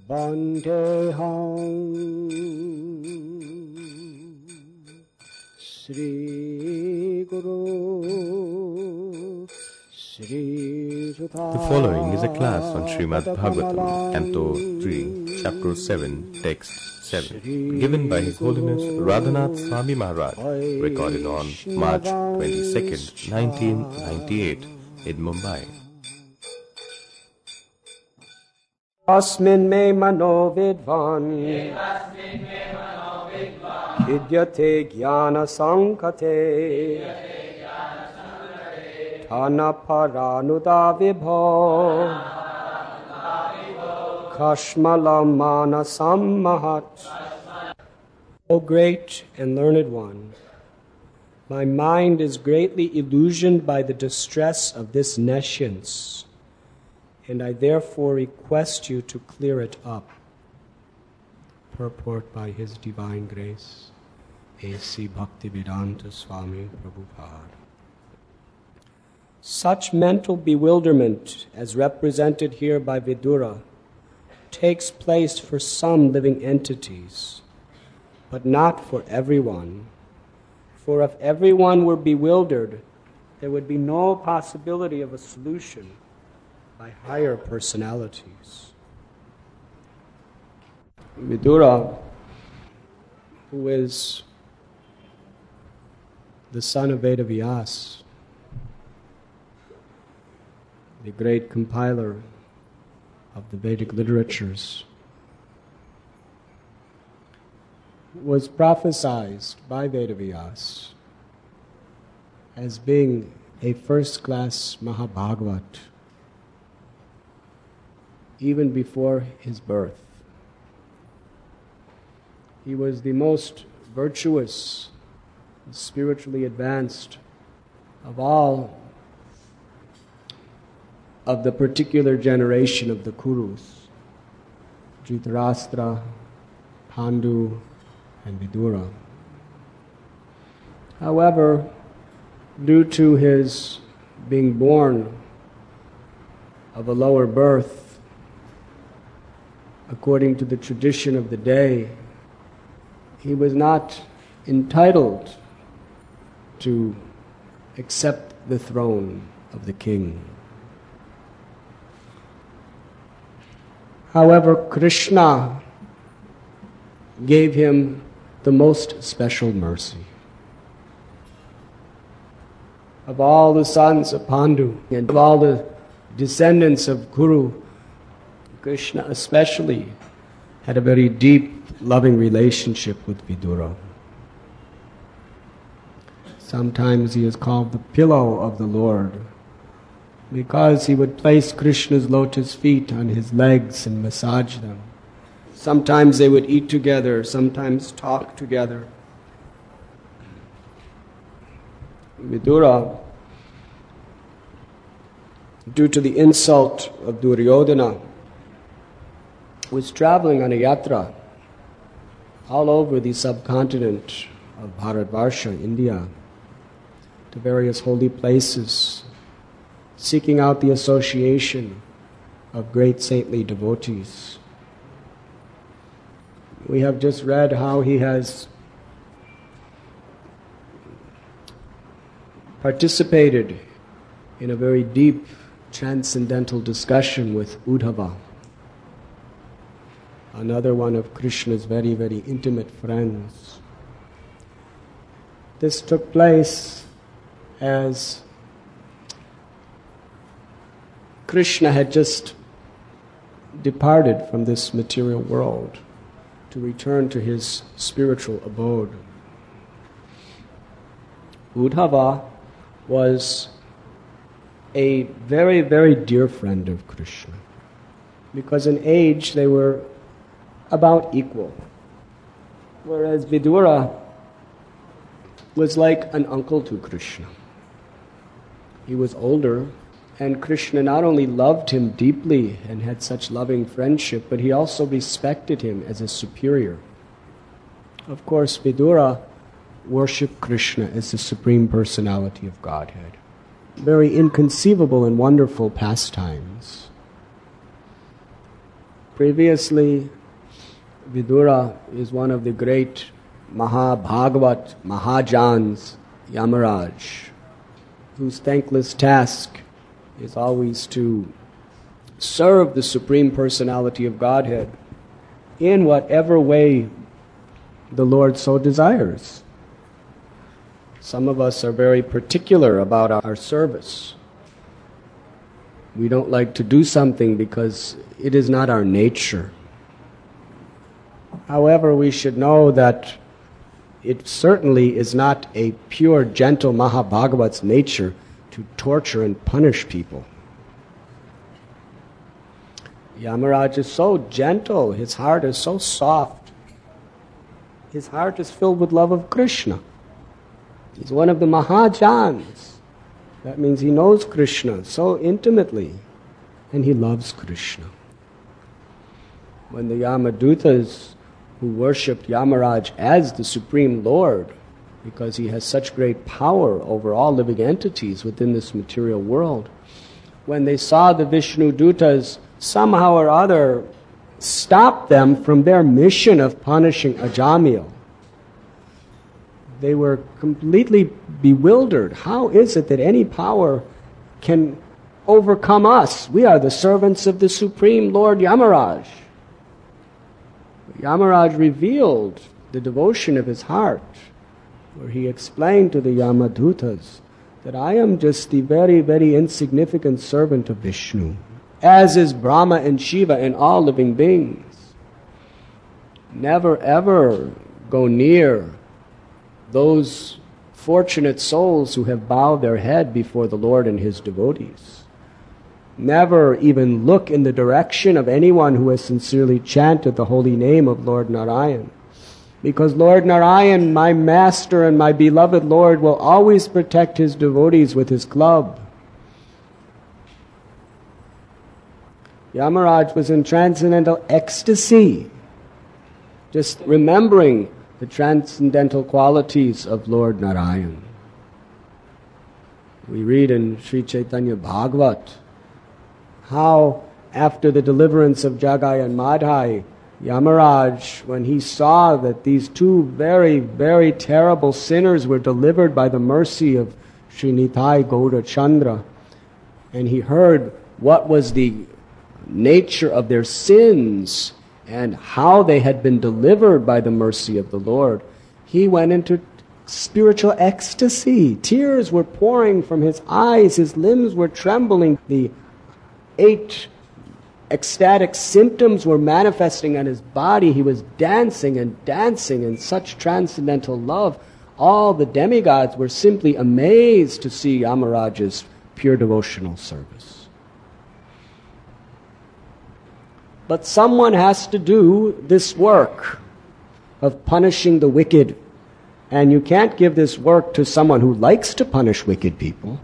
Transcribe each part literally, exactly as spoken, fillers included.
Vandeham Sri Guru Sri Sudha. The following is a class on Srimad Bhagavatam, Canto three, Chapter seven, Text seven, given by His Holiness Radhanath Swami Maharaj, recorded on March twenty-second, nineteen ninety-eight in Mumbai. Asmin me mano vidvan Vidyate jnana sankate Thana paranuda vibho Kashmalamana sammahat. O great and learned one, my mind is greatly illusioned by the distress of this nescience, and I therefore request you to clear it up. Purport by His Divine Grace, A C Bhaktivedanta Swami Prabhupada. Such mental bewilderment, as represented here by Vidura, takes place for some living entities, but not for everyone. For if everyone were bewildered, there would be no possibility of a solution by higher personalities. Vidura, who is the son of Vedavyas, the great compiler of the Vedic literatures, was prophesied by Vedavyas as being a first-class Mahabhagavat even before his birth. He was the most virtuous, spiritually advanced of all of the particular generation of the Kurus, Dhritarashtra, Pandu, and Vidura. However, due to his being born of a lower birth, according to the tradition of the day, he was not entitled to accept the throne of the king. However, Krishna gave him the most special mercy. Of all the sons of Pandu and of all the descendants of Kuru, Krishna especially had a very deep, loving relationship with Vidura. Sometimes he is called the pillow of the Lord, because he would place Krishna's lotus feet on his legs and massage them. Sometimes they would eat together, sometimes talk together. Vidura, due to the insult of Duryodhana, was traveling on a yatra all over the subcontinent of Bharatvarsha, India, to various holy places, seeking out the association of great saintly devotees. We have just read how he has participated in a very deep, transcendental discussion with Uddhava, another one of Krishna's very, very intimate friends. This took place as Krishna had just departed from this material world to return to his spiritual abode. Uddhava was a very, very dear friend of Krishna, because in age they were about equal, whereas Vidura was like an uncle to Krishna. He was older, and Krishna not only loved him deeply and had such loving friendship, but he also respected him as a superior. Of course, Vidura worshipped Krishna as the Supreme Personality of Godhead. Very inconceivable and wonderful pastimes. Previously, Vidura is one of the great Mahabhagavat Mahajans, Yamaraj, whose thankless task is always to serve the Supreme Personality of Godhead in whatever way the Lord so desires. Some of us are very particular about our service. We don't like to do something because it is not our nature. However, we should know that it certainly is not a pure, gentle Mahabhagavat's nature to torture and punish people. Yamaraj is so gentle, his heart is so soft. His heart is filled with love of Krishna. He's one of the Mahajans. That means he knows Krishna so intimately, and he loves Krishna. When the Yamadutas, who worshipped Yamaraj as the Supreme Lord, because he has such great power over all living entities within this material world, when they saw the Vishnu Dutas somehow or other stop them from their mission of punishing Ajamil, they were completely bewildered. How is it that any power can overcome us? We are the servants of the Supreme Lord Yamaraj. Yamaraj revealed the devotion of his heart, where he explained to the Yamadutas that I am just the very, very insignificant servant of Vishnu, as is Brahma and Shiva and all living beings. Never ever go near those fortunate souls who have bowed their head before the Lord and his devotees. Never even look in the direction of anyone who has sincerely chanted the holy name of Lord Narayan. Because Lord Narayan, my master and my beloved Lord, will always protect his devotees with his club. Yamaraj was in transcendental ecstasy, just remembering the transcendental qualities of Lord Narayan. We read in Sri Chaitanya Bhagavat how after the deliverance of Jagai and Madhai, Yamaraj, when he saw that these two very, very terrible sinners were delivered by the mercy of Sri Nitai Gaura Chandra, and he heard what was the nature of their sins and how they had been delivered by the mercy of the Lord, he went into spiritual ecstasy. Tears were pouring from his eyes, his limbs were trembling, the eight ecstatic symptoms were manifesting on his body. He was dancing and dancing in such transcendental love. All the demigods were simply amazed to see Yamaraj's pure devotional service. But someone has to do this work of punishing the wicked. And you can't give this work to someone who likes to punish wicked people,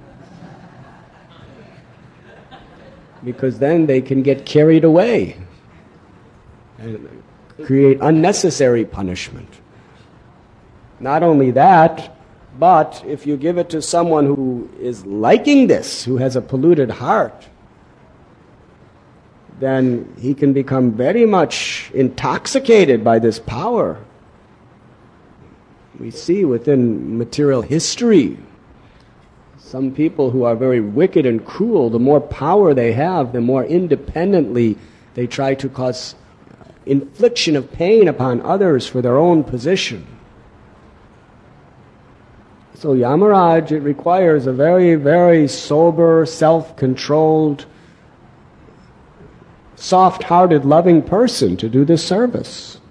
because then they can get carried away and create unnecessary punishment. Not only that, but if you give it to someone who is liking this, who has a polluted heart, then he can become very much intoxicated by this power. We see within material history, some people who are very wicked and cruel, the more power they have, the more independently they try to cause infliction of pain upon others for their own position. So Yamaraj, it requires a very, very sober, self-controlled, soft-hearted, loving person to do this service.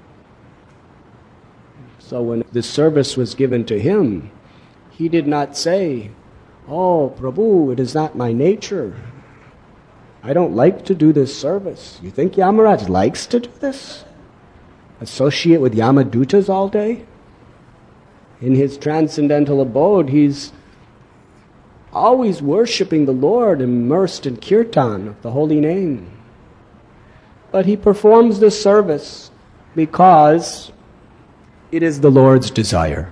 So when this service was given to him, he did not say, "Oh, Prabhu, it is not my nature. I don't like to do this service." You think Yamaraj likes to do this? Associate with Yamadutas all day? In his transcendental abode, he's always worshipping the Lord, immersed in kirtan of the holy name. But he performs this service because it is the Lord's desire.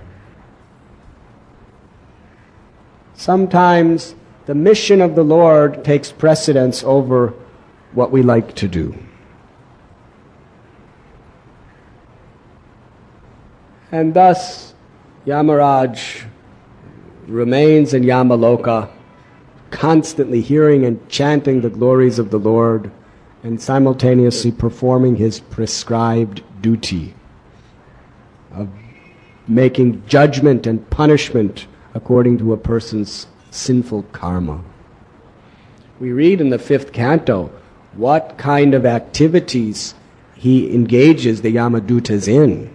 Sometimes the mission of the Lord takes precedence over what we like to do. And thus, Yamaraj remains in Yamaloka, constantly hearing and chanting the glories of the Lord and simultaneously performing his prescribed duty of making judgment and punishment according to a person's sinful karma. We read in the fifth canto what kind of activities he engages the Yamadutas in.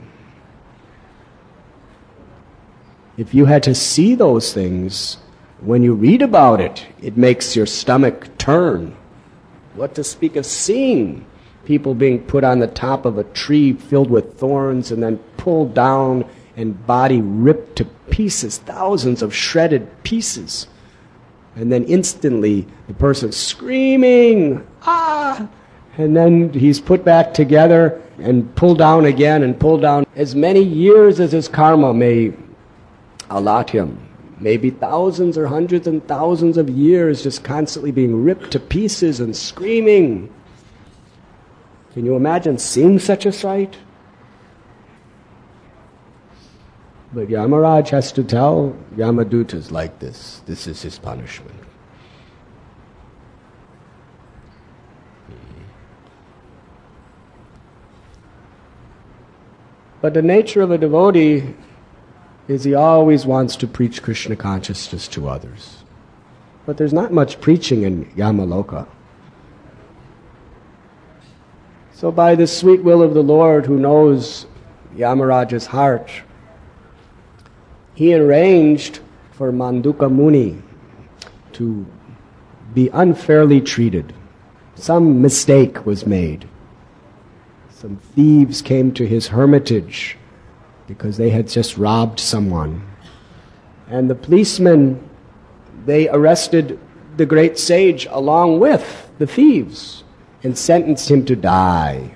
If you had to see those things, when you read about it, it makes your stomach turn. What to speak of seeing people being put on the top of a tree filled with thorns and then pulled down and body ripped to pieces, thousands of shredded pieces. And then instantly the person's screaming, ah! And then he's put back together and pulled down again and pulled down as many years as his karma may allot him. Maybe thousands or hundreds and thousands of years just constantly being ripped to pieces and screaming. Can you imagine seeing such a sight? But Yamaraj has to tell Yamadutas like this. This is his punishment. But the nature of a devotee is he always wants to preach Krishna consciousness to others. But there's not much preaching in Yamaloka. So by the sweet will of the Lord who knows Yamaraj's heart, he arranged for Manduka Muni to be unfairly treated. Some mistake was made. Some thieves came to his hermitage because they had just robbed someone. And the policemen, they arrested the great sage along with the thieves and sentenced him to die.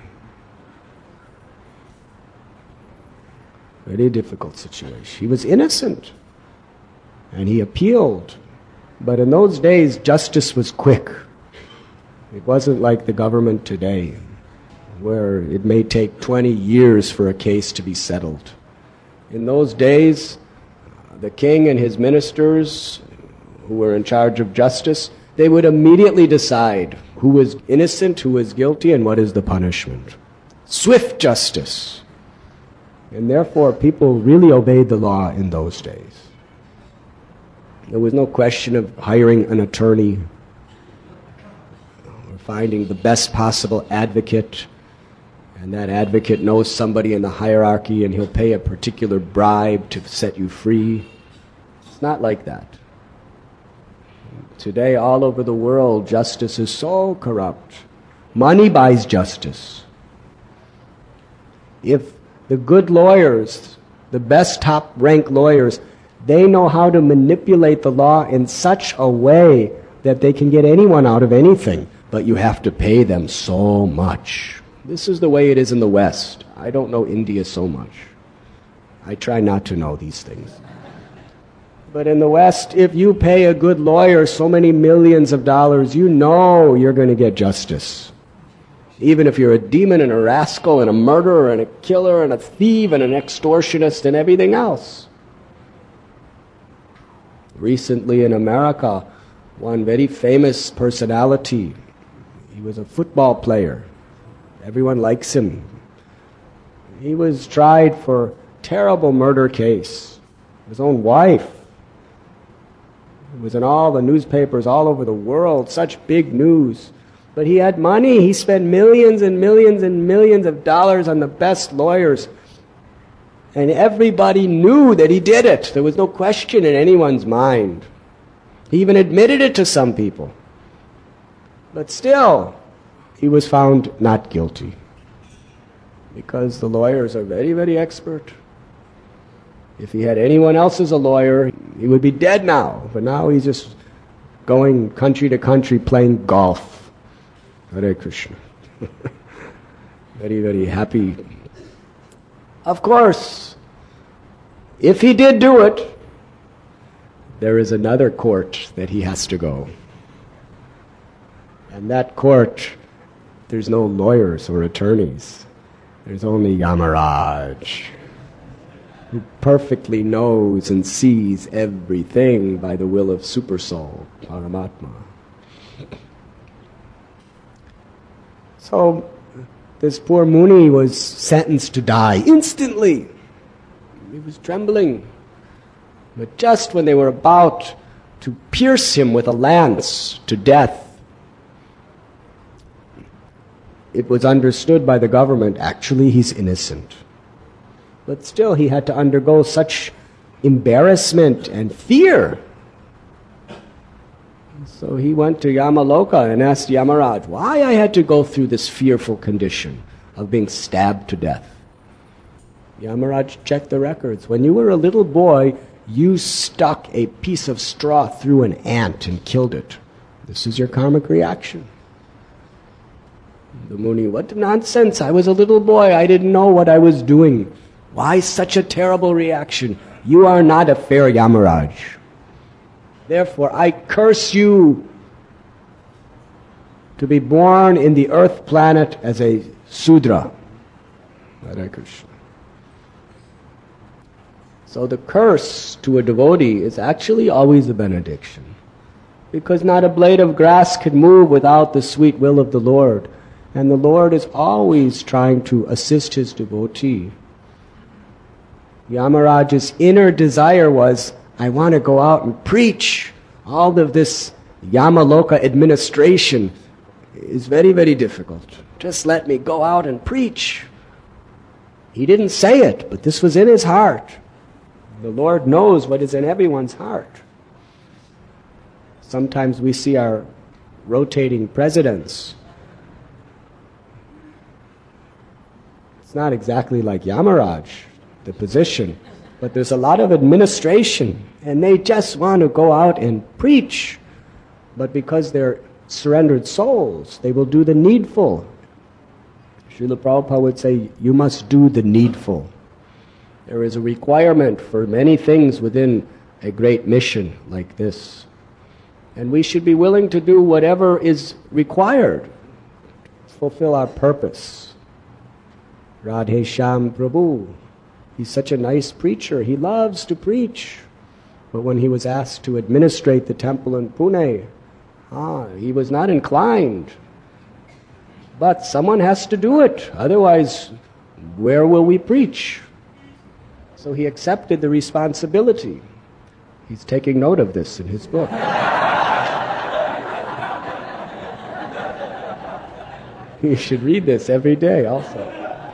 Very difficult situation. He was innocent, and he appealed. But in those days, justice was quick. It wasn't like the government today, where it may take twenty years for a case to be settled. In those days, the king and his ministers, who were in charge of justice, they would immediately decide who was innocent, who was guilty, and what is the punishment. Swift justice. And therefore, people really obeyed the law in those days. There was no question of hiring an attorney or finding the best possible advocate, and that advocate knows somebody in the hierarchy and he'll pay a particular bribe to set you free. It's not like that. Today, all over the world, justice is so corrupt. Money buys justice. If the good lawyers, the best top-ranked lawyers, they know how to manipulate the law in such a way that they can get anyone out of anything, but you have to pay them so much. This is the way it is in the West. I don't know India so much. I try not to know these things. But in the West, if you pay a good lawyer so many millions of dollars, you know you're going to get justice. Even if you're a demon and a rascal and a murderer and a killer and a thief and an extortionist and everything else. Recently in America, one very famous personality, he was a football player. Everyone likes him. He was tried for a terrible murder case. His own wife. It was in all the newspapers all over the world, such big news. But he had money. He spent millions and millions and millions of dollars on the best lawyers. And everybody knew that he did it. There was no question in anyone's mind. He even admitted it to some people. But still, he was found not guilty. Because the lawyers are very, very expert. If he had anyone else as a lawyer, he would be dead now. But now he's just going country to country playing golf. Hare Krishna. Very, very happy. Of course, if he did do it, there is another court that he has to go. And that court, there's no lawyers or attorneys. There's only Yamaraj. who perfectly knows and sees everything by the will of Supersoul, Paramatma. So this poor Muni was sentenced to die instantly. He was trembling. But just when they were about to pierce him with a lance to death, it was understood by the government, actually he's innocent. But still he had to undergo such embarrassment and fear. So he went to Yamaloka and asked Yamaraj why I had to go through this fearful condition of being stabbed to death. Yamaraj checked the records. When you were a little boy, you stuck a piece of straw through an ant and killed it. This is your karmic reaction. The Muni, what nonsense, I was a little boy, I didn't know what I was doing. Why such a terrible reaction? You are not a fair Yamaraj. Therefore, I curse you to be born in the earth planet as a Sudra. Hare Krishna. So the curse to a devotee is actually always a benediction, because not a blade of grass can move without the sweet will of the Lord, and the Lord is always trying to assist his devotee. Yamaraj's inner desire was, I want to go out and preach. All of this Yamaloka administration is very, very difficult. Just let me go out and preach. He didn't say it, but this was in his heart. The Lord knows what is in everyone's heart. Sometimes we see our rotating presidents. It's not exactly like Yamaraj, the position, but there's a lot of administration, and they just want to go out and preach. But because they're surrendered souls, they will do the needful. Srila Prabhupada would say, you must do the needful. There is a requirement for many things within a great mission like this. And we should be willing to do whatever is required to fulfill our purpose. Radhe Shyam Prabhu, he's such a nice preacher. He loves to preach. But when he was asked to administrate the temple in Pune, ah, he was not inclined. But someone has to do it. Otherwise, where will we preach? So he accepted the responsibility. He's taking note of this in his book. You should read this every day also.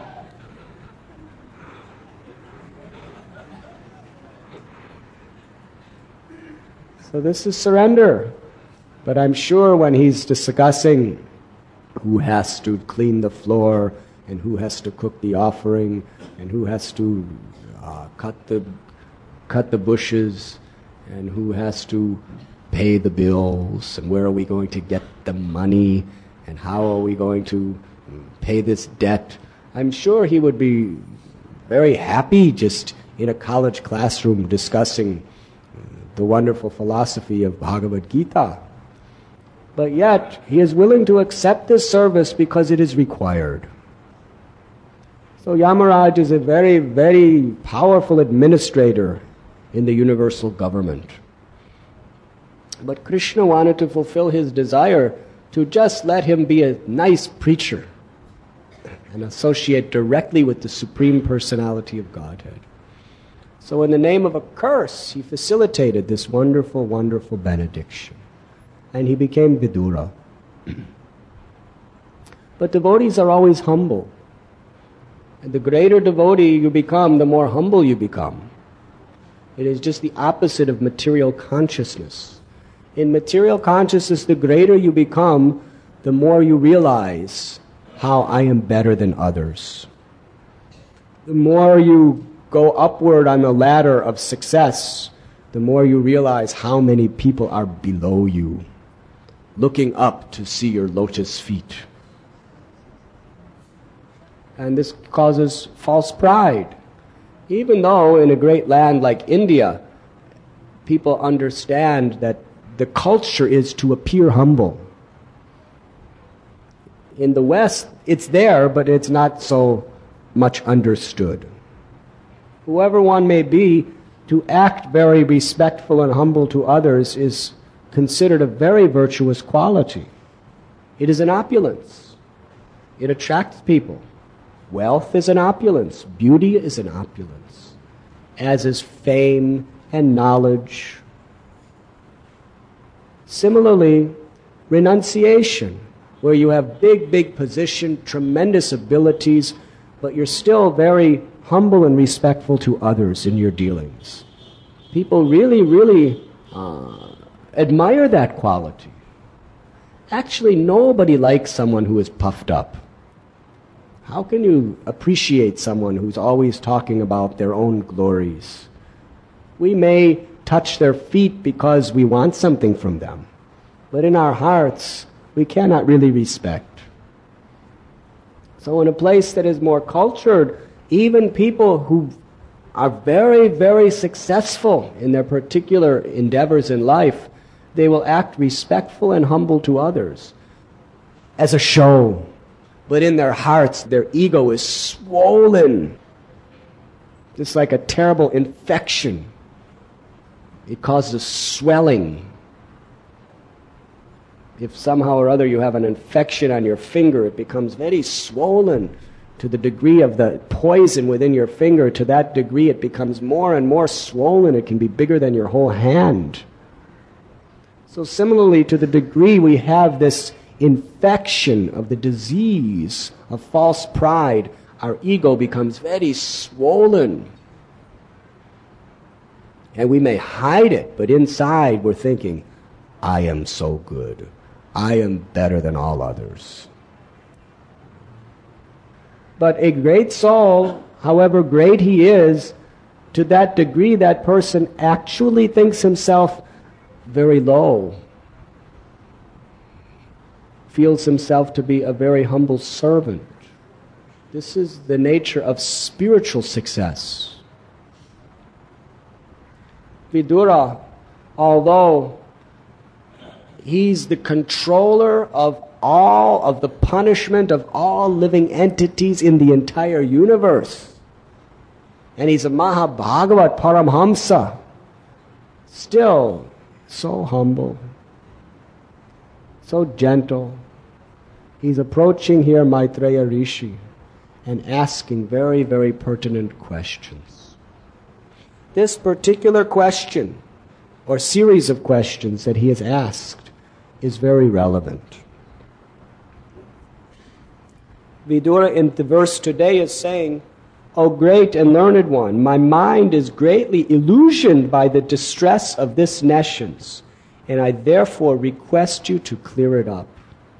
So this is surrender. But I'm sure when he's discussing who has to clean the floor and who has to cook the offering and who has to uh, cut the cut the bushes and who has to pay the bills and where are we going to get the money and how are we going to pay this debt, I'm sure he would be very happy just in a college classroom discussing the wonderful philosophy of Bhagavad Gita. But yet, he is willing to accept this service because it is required. So Yamaraj is a very, very powerful administrator in the universal government. But Krishna wanted to fulfill his desire to just let him be a nice preacher and associate directly with the Supreme Personality of Godhead. So in the name of a curse, he facilitated this wonderful, wonderful benediction. And he became Vidura. But devotees are always humble. And the greater devotee you become, the more humble you become. It is just the opposite of material consciousness. In material consciousness, the greater you become, the more you realize how I am better than others. The more you go upward on the ladder of success, the more you realize how many people are below you, looking up to see your lotus feet. And this causes false pride. Even though in a great land like India, people understand that the culture is to appear humble. In the West, it's there, but it's not so much understood. whoever one may be, to act very respectful and humble to others is considered a very virtuous quality. It is an opulence. It attracts people. Wealth is an opulence. Beauty is an opulence, as is fame and knowledge. Similarly, renunciation, where you have big, big position, tremendous abilities, but you're still very humble and respectful to others in your dealings. People really, really uh, admire that quality. Actually, nobody likes someone who is puffed up. How can you appreciate someone who's always talking about their own glories? We may touch their feet because we want something from them, but in our hearts, we cannot really respect. So in a place that is more cultured, even people who are very, very successful in their particular endeavors in life, they will act respectful and humble to others as a show. But in their hearts, their ego is swollen. It's like a terrible infection. It causes swelling. If somehow or other you have an infection on your finger, it becomes very swollen to the degree of the poison within your finger. To that degree, it becomes more and more swollen. It can be bigger than your whole hand. So similarly, to the degree we have this infection of the disease of false pride, our ego becomes very swollen. And we may hide it, but inside we're thinking, I am so good. I am better than all others. But a great soul, however great he is, to that degree that person actually thinks himself very low, feels himself to be a very humble servant. This is the nature of spiritual success. Vidura, although he's the controller of all of the punishment of all living entities in the entire universe, and he's a Mahabhagavat Paramhamsa, still so humble, so gentle. He's approaching here Maitreya Rishi and asking very, very pertinent questions. This particular question, or series of questions that he has asked, is very relevant. Vidura in the verse today is saying, O great and learned one, my mind is greatly illusioned by the distress of this nescience, and I therefore request you to clear it up.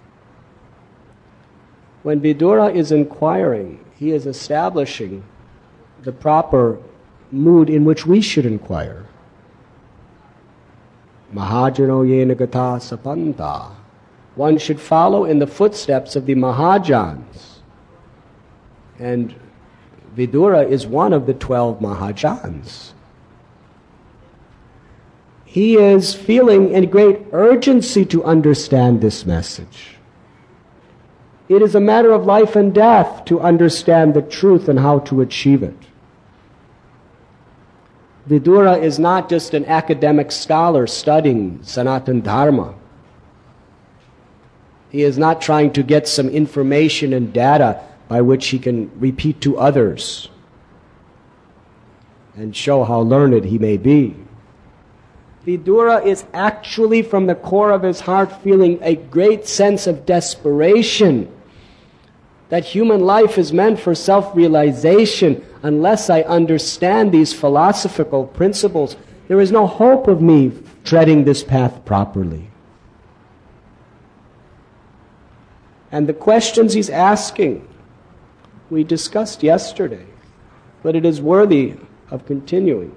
When Vidura is inquiring, he is establishing the proper mood in which we should inquire. Mahajano yena gata sapanta. One should follow in the footsteps of the Mahajans. And Vidura is one of the twelve Mahajans. He is feeling a great urgency to understand this message. It is a matter of life and death to understand the truth and how to achieve it. Vidura is not just an academic scholar studying Sanatana Dharma. He is not trying to get some information and data by which he can repeat to others and show how learned he may be. Vidura is actually from the core of his heart feeling a great sense of desperation that human life is meant for self-realization. Unless I understand these philosophical principles, there is no hope of me treading this path properly. And the questions he's asking, we discussed yesterday, but it is worthy of continuing.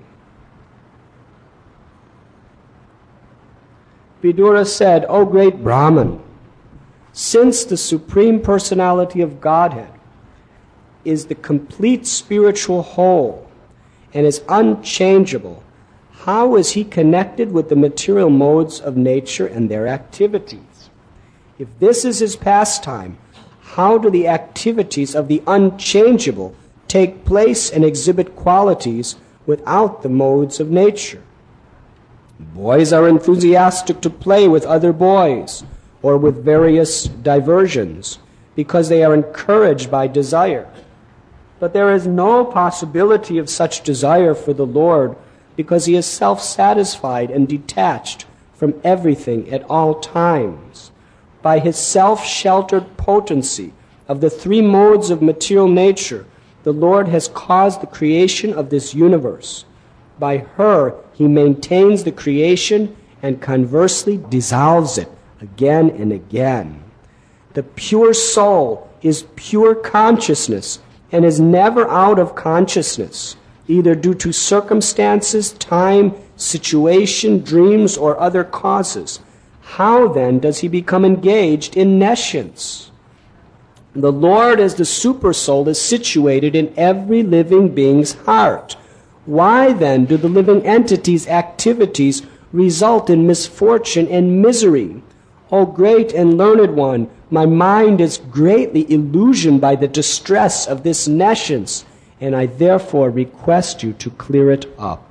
Vidura said, O great Brahman, since the Supreme Personality of Godhead is the complete spiritual whole and is unchangeable, how is he connected with the material modes of nature and their activities? If this is his pastime, how do the activities of the unchangeable take place and exhibit qualities without the modes of nature. Boys are enthusiastic to play with other boys or with various diversions because they are encouraged by desire. But there is no possibility of such desire for the Lord because he is self-satisfied and detached from everything at all times. By his self-sheltered potency of the three modes of material nature, the Lord has caused the creation of this universe. By her, he maintains the creation and conversely dissolves it again and again. The pure soul is pure consciousness and is never out of consciousness, either due to circumstances, time, situation, dreams, or other causes. How then does he become engaged in nescience? The Lord as the supersoul is situated in every living being's heart. Why then do the living entity's activities result in misfortune and misery? O great and learned one, my mind is greatly illusioned by the distress of this nescience, and I therefore request you to clear it up.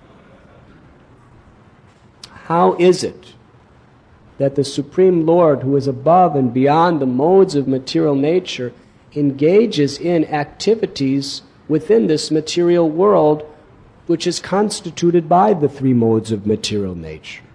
How is it that the Supreme Lord, who is above and beyond the modes of material nature, engages in activities within this material world which is constituted by the three modes of material nature?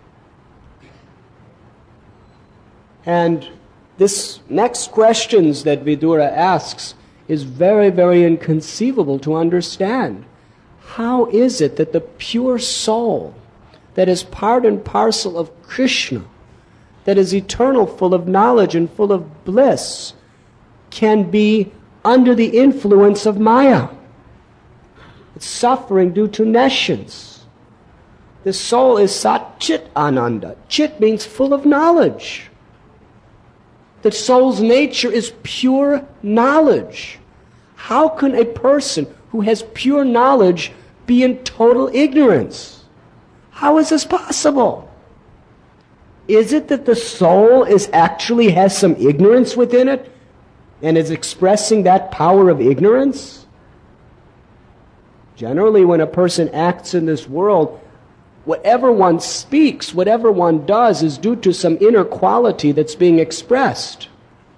And this next questions that Vidura asks is very, very inconceivable to understand. How is it that the pure soul that is part and parcel of Krishna, that is eternal, full of knowledge and full of bliss, can be under the influence of Maya? It's suffering due to nescience. The soul is Sat Chit Ananda. Chit means full of knowledge. The soul's nature is pure knowledge. How can a person who has pure knowledge be in total ignorance? How is this possible? Is it that the soul is actually has some ignorance within it and is expressing that power of ignorance? Generally, when a person acts in this world, whatever one speaks, whatever one does is due to some inner quality that's being expressed.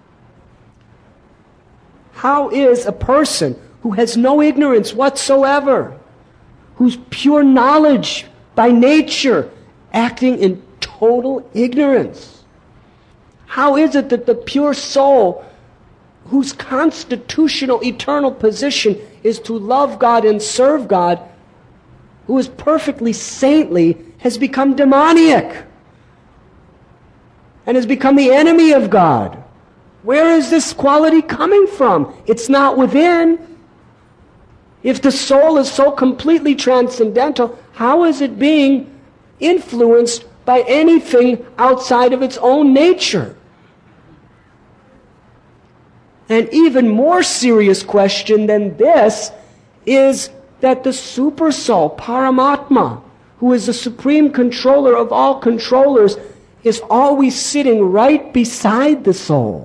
How is a person who has no ignorance whatsoever, who's pure knowledge by nature, acting in total ignorance? How is it that the pure soul, whose constitutional eternal position is to love God and serve God, who is perfectly saintly, has become demoniac and has become the enemy of God? Where is this quality coming from? It's not within. If the soul is so completely transcendental, how is it being influenced by anything outside of its own nature? An even more serious question than this is that the super soul, Paramatma, who is the supreme controller of all controllers, is always sitting right beside the soul.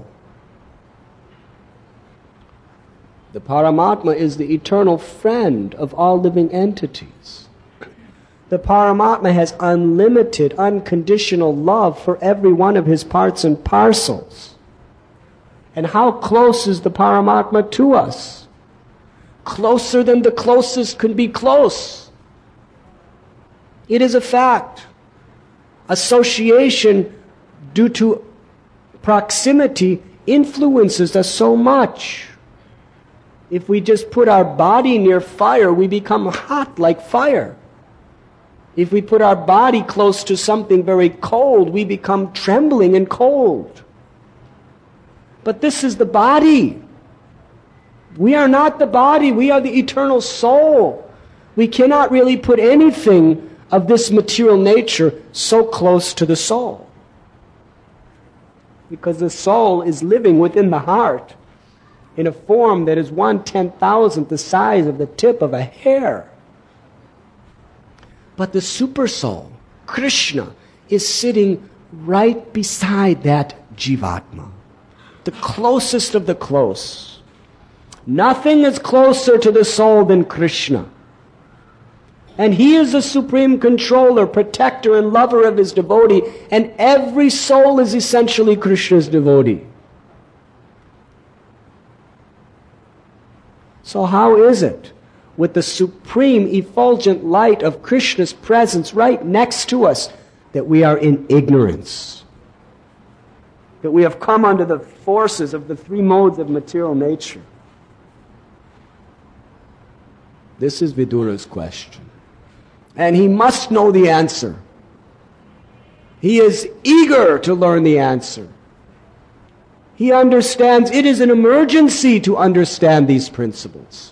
The Paramatma is the eternal friend of all living entities. The Paramatma has unlimited, unconditional love for every one of his parts and parcels. And how close is the Paramatma to us? Closer than the closest could be close. It is a fact. Association due to proximity influences us so much. If we just put our body near fire, we become hot like fire. If we put our body close to something very cold, we become trembling and cold. But this is the body. We are not the body, we are the eternal soul. We cannot really put anything of this material nature so close to the soul. Because the soul is living within the heart in a form that is one ten-thousandth the size of the tip of a hair. But the super soul, Krishna, is sitting right beside that Jivatma, the closest of the close. Nothing is closer to the soul than Krishna. And He is the supreme controller, protector, and lover of His devotee, and every soul is essentially Krishna's devotee. So how is it, with the supreme effulgent light of Krishna's presence right next to us, that we are in ignorance? That we have come under the forces of the three modes of material nature? This is Vidura's question. And he must know the answer. He is eager to learn the answer. He understands it is an emergency to understand these principles.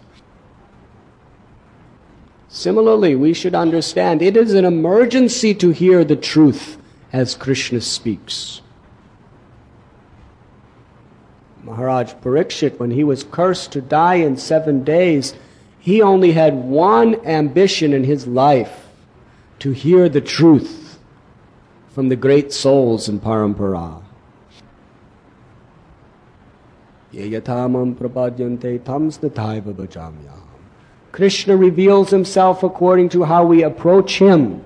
Similarly, we should understand it is an emergency to hear the truth as Krishna speaks. Maharaj Parikshit, when he was cursed to die in seven days, he only had one ambition in his life: to hear the truth from the great souls in Parampara. Yayatamam prapadyante tamstataiva bhajamyam. Krishna reveals Himself according to how we approach Him.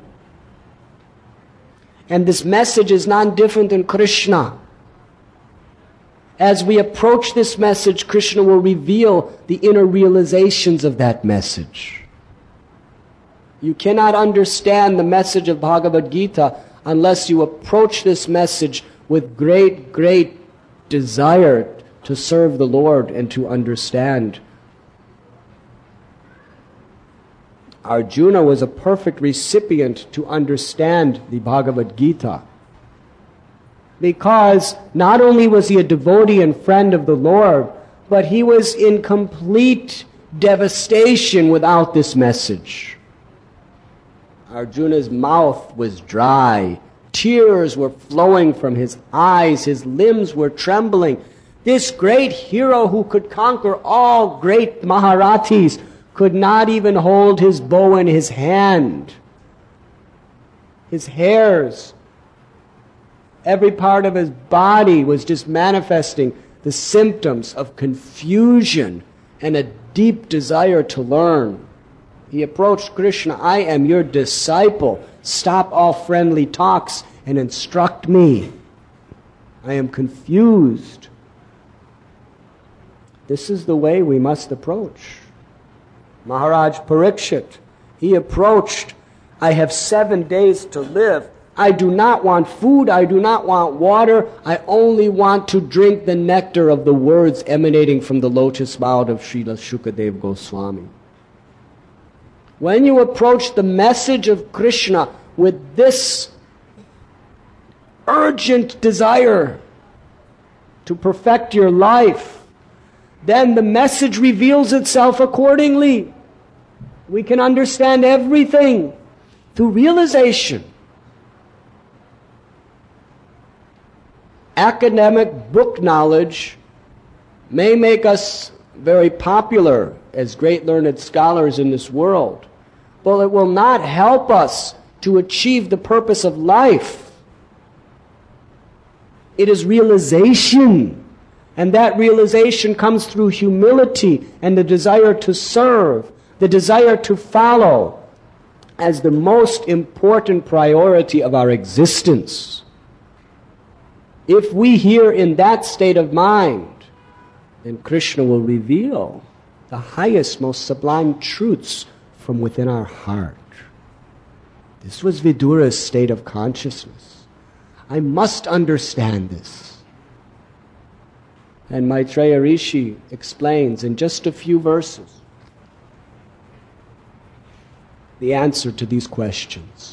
And this message is none different than Krishna. As we approach this message, Krishna will reveal the inner realizations of that message. You cannot understand the message of Bhagavad Gita unless you approach this message with great, great desire to serve the Lord and to understand. Arjuna was a perfect recipient to understand the Bhagavad Gita, because not only was he a devotee and friend of the Lord, but he was in complete devastation without this message. Arjuna's mouth was dry. Tears were flowing from his eyes. His limbs were trembling. This great hero who could conquer all great Maharathis could not even hold his bow in his hand. His hairs, every part of his body was just manifesting the symptoms of confusion and a deep desire to learn. He approached Krishna: I am your disciple. Stop all friendly talks and instruct me. I am confused. This is the way we must approach. Maharaj Parikshit, he approached: I have seven days to live. I do not want food. I do not want water. I only want to drink the nectar of the words emanating from the lotus mouth of Srila Shukadev Goswami. When you approach the message of Krishna with this urgent desire to perfect your life, then the message reveals itself accordingly. We can understand everything through realization. Academic book knowledge may make us very popular as great learned scholars in this world, but it will not help us to achieve the purpose of life. It is realization, and that realization comes through humility and the desire to serve, the desire to follow as the most important priority of our existence. If we hear in that state of mind, then Krishna will reveal the highest, most sublime truths from within our heart. This was Vidura's state of consciousness. I must understand this. And Maitreya Rishi explains in just a few verses the answer to these questions.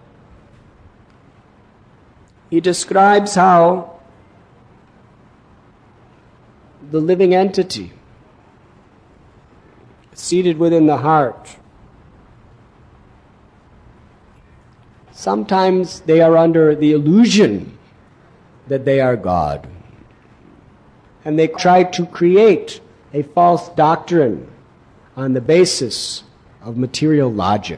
He describes how the living entity seated within the heart, sometimes they are under the illusion that they are God. And they try to create a false doctrine on the basis of material logic.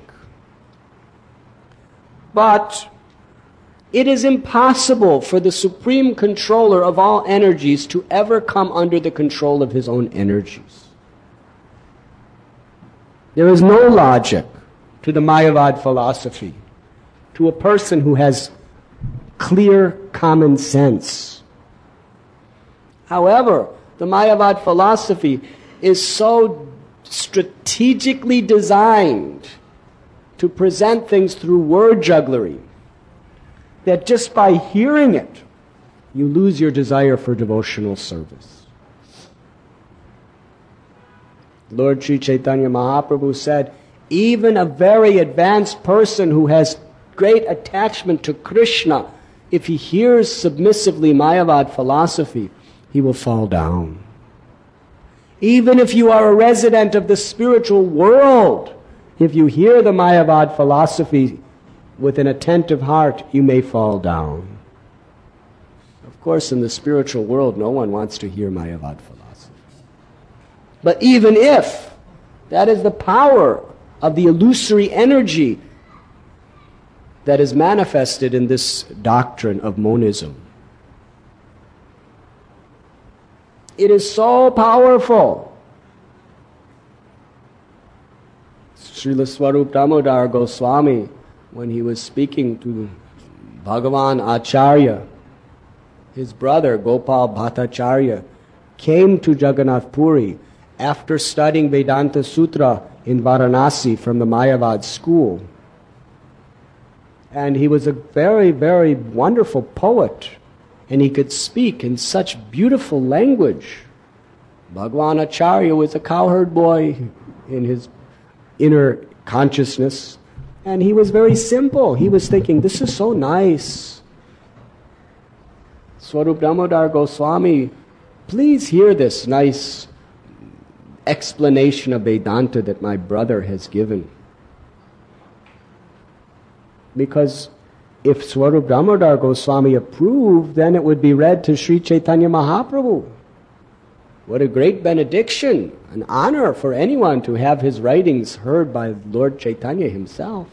But it is impossible for the supreme controller of all energies to ever come under the control of his own energies. There is no logic to the Mayavad philosophy, to a person who has clear common sense. However, the Mayavad philosophy is so strategically designed to present things through word jugglery that just by hearing it, you lose your desire for devotional service. Lord Sri Chaitanya Mahaprabhu said, even a very advanced person who has great attachment to Krishna, if he hears submissively Mayavad philosophy, he will fall down. Even if you are a resident of the spiritual world, if you hear the Mayavad philosophy with an attentive heart, you may fall down. Of course, in the spiritual world, no one wants to hear Mayavad philosophy. But even if, that is the power of the illusory energy that is manifested in this doctrine of monism. It is so powerful. Srila Swarup Damodar Goswami, when he was speaking to Bhagavan Acharya, his brother Gopal Bhattacharya, came to Jagannath Puri after studying Vedanta Sutra in Varanasi from the Mayavad school. And he was a very, very wonderful poet, and he could speak in such beautiful language. Bhagavan Acharya was a cowherd boy in his inner consciousness, and he was very simple. He was thinking, this is so nice. Swarup Damodar Goswami, please hear this nice explanation of Vedanta that my brother has given. Because if Swarup Damodar Goswami approved, then it would be read to Sri Chaitanya Mahaprabhu. What a great benediction, an honor for anyone to have his writings heard by Lord Chaitanya himself.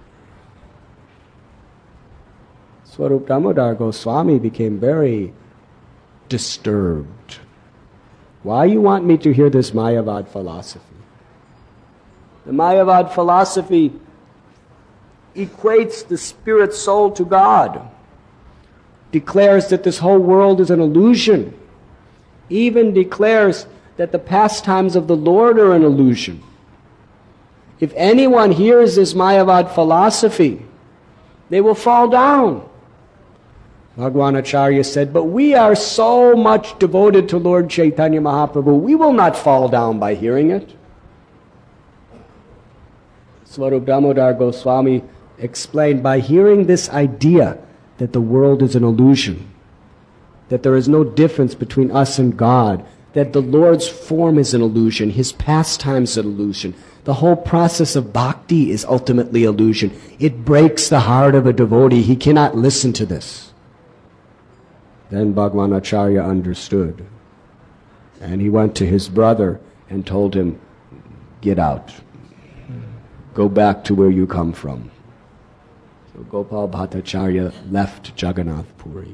Swarup Damodar Goswami became very disturbed. Why you want me to hear this Mayavad philosophy? The Mayavad philosophy equates the spirit soul to God, declares that this whole world is an illusion, even declares that the pastimes of the Lord are an illusion. If anyone hears this Mayavad philosophy, they will fall down. Bhagavan Acharya said, but we are so much devoted to Lord Chaitanya Mahaprabhu, we will not fall down by hearing it. Swarup Damodar Goswami explained, by hearing this idea that the world is an illusion, that there is no difference between us and God, that the Lord's form is an illusion, His pastimes an illusion, the whole process of bhakti is ultimately illusion. It breaks the heart of a devotee. He cannot listen to this. Then Bhagavan Acharya understood. And he went to his brother and told him, get out. Go back to where you come from. So Gopal Bhattacharya left Jagannath Puri.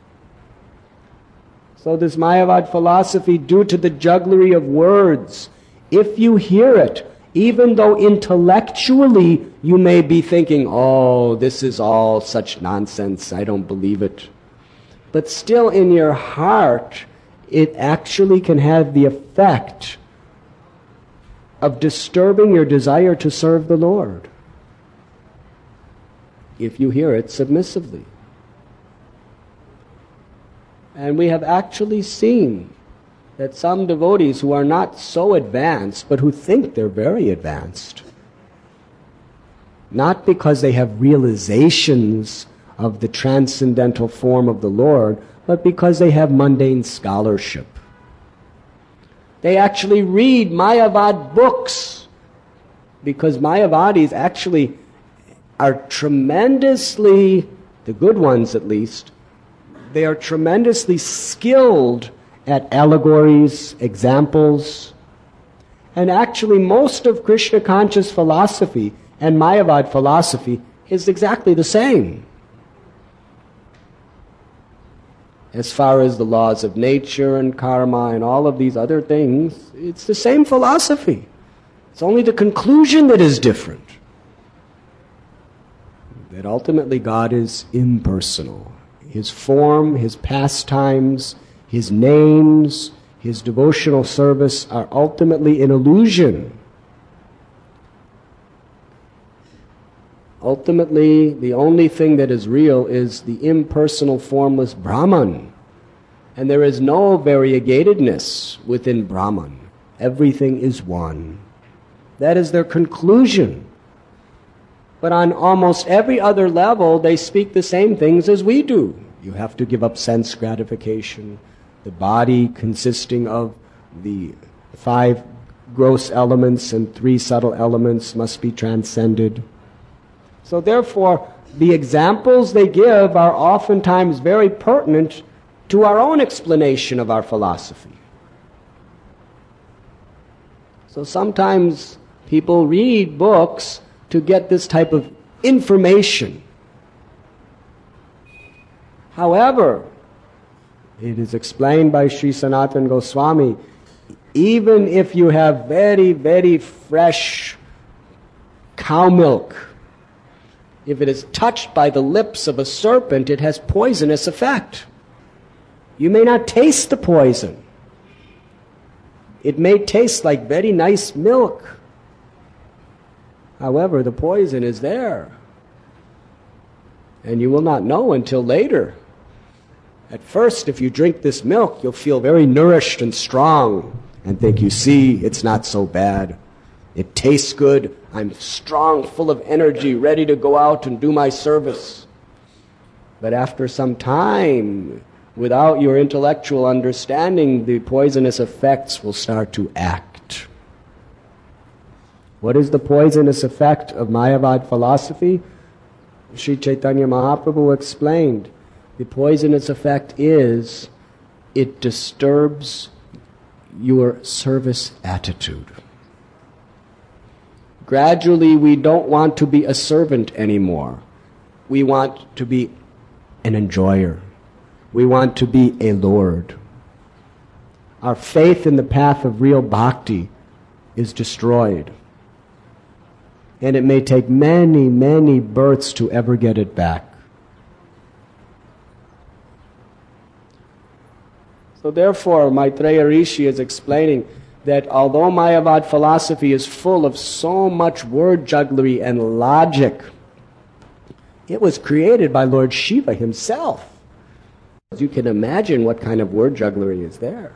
So this Mayavad philosophy, due to the jugglery of words, if you hear it, even though intellectually you may be thinking, oh, this is all such nonsense, I don't believe it. But still in your heart, it actually can have the effect of disturbing your desire to serve the Lord, if you hear it submissively. And we have actually seen that some devotees who are not so advanced, but who think they're very advanced, not because they have realizations of the transcendental form of the Lord, but because they have mundane scholarship. They actually read Mayavad books, because Mayavadis actually are tremendously, the good ones at least, they are tremendously skilled at allegories, examples, and actually most of Krishna conscious philosophy and Mayavad philosophy is exactly the same. As far as the laws of nature and karma and all of these other things, it's the same philosophy. It's only the conclusion that is different. That ultimately God is impersonal. His form, His pastimes, His names, His devotional service are ultimately an illusion. Ultimately, the only thing that is real is the impersonal, formless Brahman. And there is no variegatedness within Brahman. Everything is one. That is their conclusion. But on almost every other level, they speak the same things as we do. You have to give up sense gratification. The body consisting of the five gross elements and three subtle elements must be transcended. So therefore, the examples they give are oftentimes very pertinent to our own explanation of our philosophy. So sometimes people read books to get this type of information. However, it is explained by Sri Sanatana Goswami, even if you have very, very fresh cow milk, if it is touched by the lips of a serpent, it has poisonous effect. You may not taste the poison. It may taste like very nice milk. However, the poison is there. And you will not know until later. At first, if you drink this milk, you'll feel very nourished and strong and think, you see, it's not so bad. It tastes good. I'm strong, full of energy, ready to go out and do my service. But after some time, without your intellectual understanding, the poisonous effects will start to act. What is the poisonous effect of Mayavad philosophy? Sri Chaitanya Mahaprabhu explained, the poisonous effect is it disturbs your service attitude. Gradually, we don't want to be a servant anymore. We want to be an enjoyer. We want to be a Lord. Our faith in the path of real bhakti is destroyed. And it may take many, many births to ever get it back. So therefore, Maitreya Rishi is explaining that although Mayavad philosophy is full of so much word jugglery and logic, it was created by Lord Shiva himself. You can imagine what kind of word jugglery is there.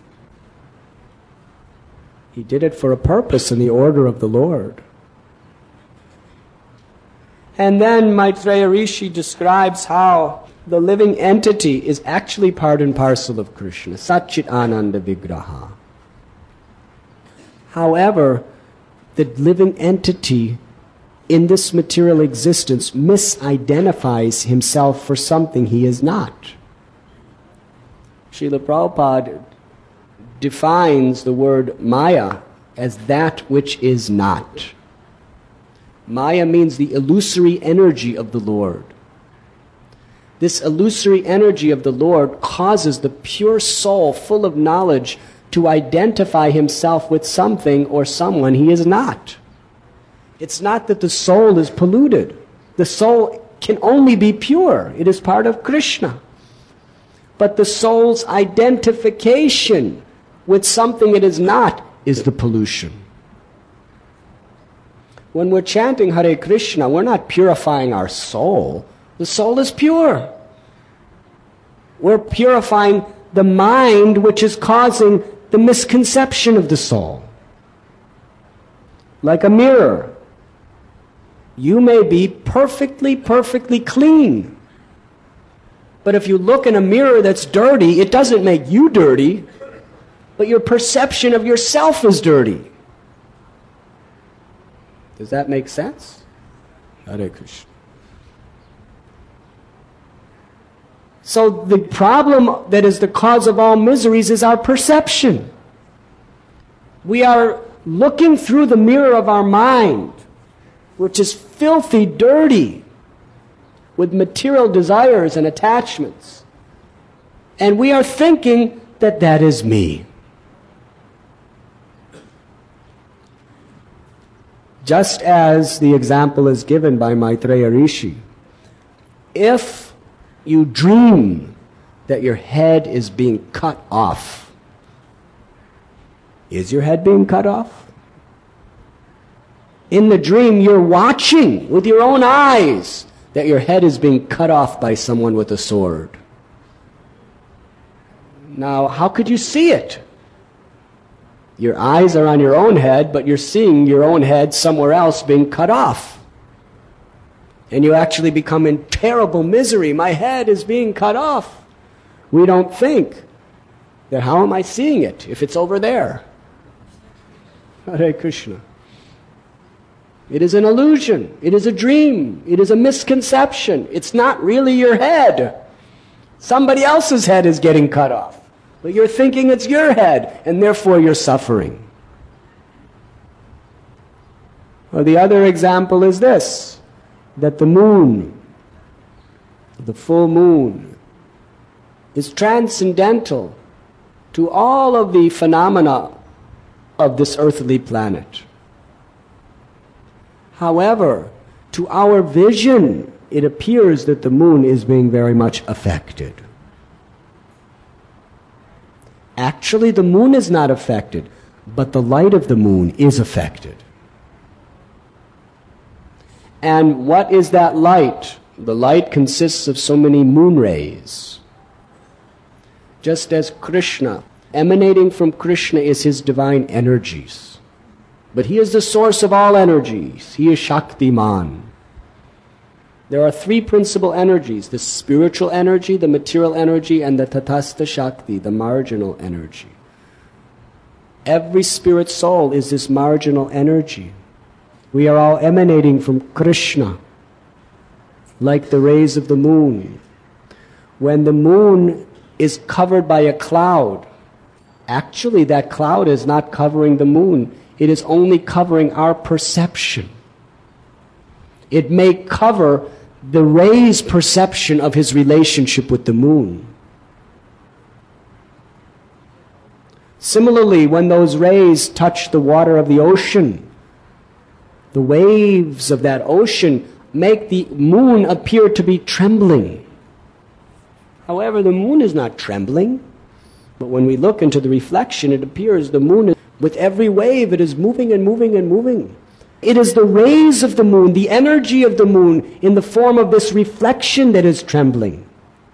He did it for a purpose in the order of the Lord. And then Maitreya Rishi describes how the living entity is actually part and parcel of Krishna, Satchit Ananda Vigraha. However, the living entity in this material existence misidentifies himself for something he is not. Srila Prabhupada defines the word Maya as that which is not. Maya means the illusory energy of the Lord. This illusory energy of the Lord causes the pure soul full of knowledge to identify himself with something or someone he is not. It's not that the soul is polluted. The soul can only be pure. It is part of Krishna. But the soul's identification with something it is not is the pollution. When we're chanting Hare Krishna, we're not purifying our soul. The soul is pure. We're purifying the mind which is causing the misconception of the soul. Like a mirror. You may be perfectly, perfectly clean. But if you look in a mirror that's dirty, it doesn't make you dirty, but your perception of yourself is dirty. Does that make sense? Hare Krishna. So the problem that is the cause of all miseries is our perception. We are looking through the mirror of our mind, which is filthy, dirty, with material desires and attachments. And we are thinking that that is me. just as the example is given by Maitreya Rishi, if you dream that your head is being cut off, is your head being cut off? In the dream, you're watching with your own eyes that your head is being cut off by someone with a sword. Now, how could you see it? Your eyes are on your own head, but you're seeing your own head somewhere else being cut off. And you actually become in terrible misery. My head is being cut off. We don't think that how am I seeing it if it's over there? Hare Krishna. It is an illusion. It is a dream. It is a misconception. It's not really your head. Somebody else's head is getting cut off. But you're thinking it's your head, and therefore you're suffering. Well, the other example is this, that the moon, the full moon, is transcendental to all of the phenomena of this earthly planet. However, to our vision, it appears that the moon is being very much affected. Actually, the moon is not affected, but the light of the moon is affected. And what is that light? The light consists of so many moon rays. Just as Krishna, emanating from Krishna is his divine energies. But he is the source of all energies. He is Shaktiman. There are three principal energies, the spiritual energy, the material energy, and the Tatastha Shakti, the marginal energy. Every spirit soul is this marginal energy. We are all emanating from Krishna, like the rays of the moon. When the moon is covered by a cloud, actually that cloud is not covering the moon. It is only covering our perception. It may cover the ray's perception of his relationship with the moon. Similarly, when those rays touch the water of the ocean, the waves of that ocean make the moon appear to be trembling. However, the moon is not trembling, but when we look into the reflection, it appears the moon is, with every wave, it is moving and moving and moving. It is the rays of the moon, the energy of the moon, in the form of this reflection that is trembling.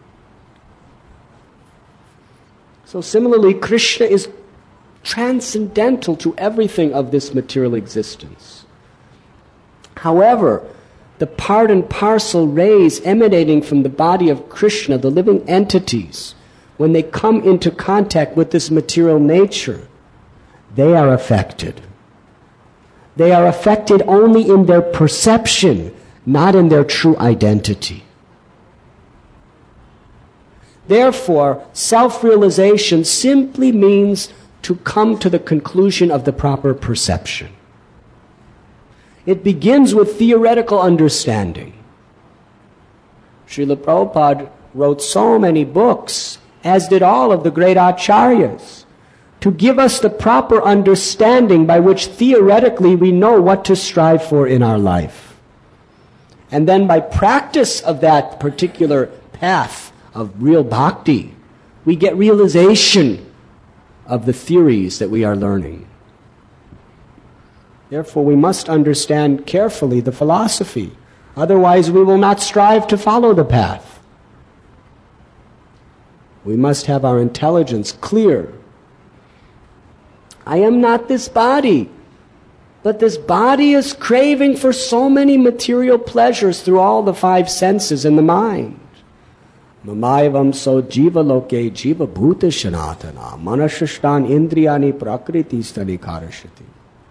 So similarly, Krishna is transcendental to everything of this material existence. However, the part and parcel rays emanating from the body of Krishna, the living entities, when they come into contact with this material nature, they are affected. They are affected only in their perception, not in their true identity. Therefore, self-realization simply means to come to the conclusion of the proper perception. It begins with theoretical understanding. Srila Prabhupada wrote so many books, as did all of the great acharyas, to give us the proper understanding by which theoretically we know what to strive for in our life. And then by practice of that particular path of real bhakti, we get realization of the theories that we are learning. Therefore, we must understand carefully the philosophy. Otherwise, we will not strive to follow the path. We must have our intelligence clear. I am not this body, but this body is craving for so many material pleasures through all the five senses and the mind. Mamayavam so jiva loke jiva bhuta shanatana manashashtan indriyani prakriti stani karashati.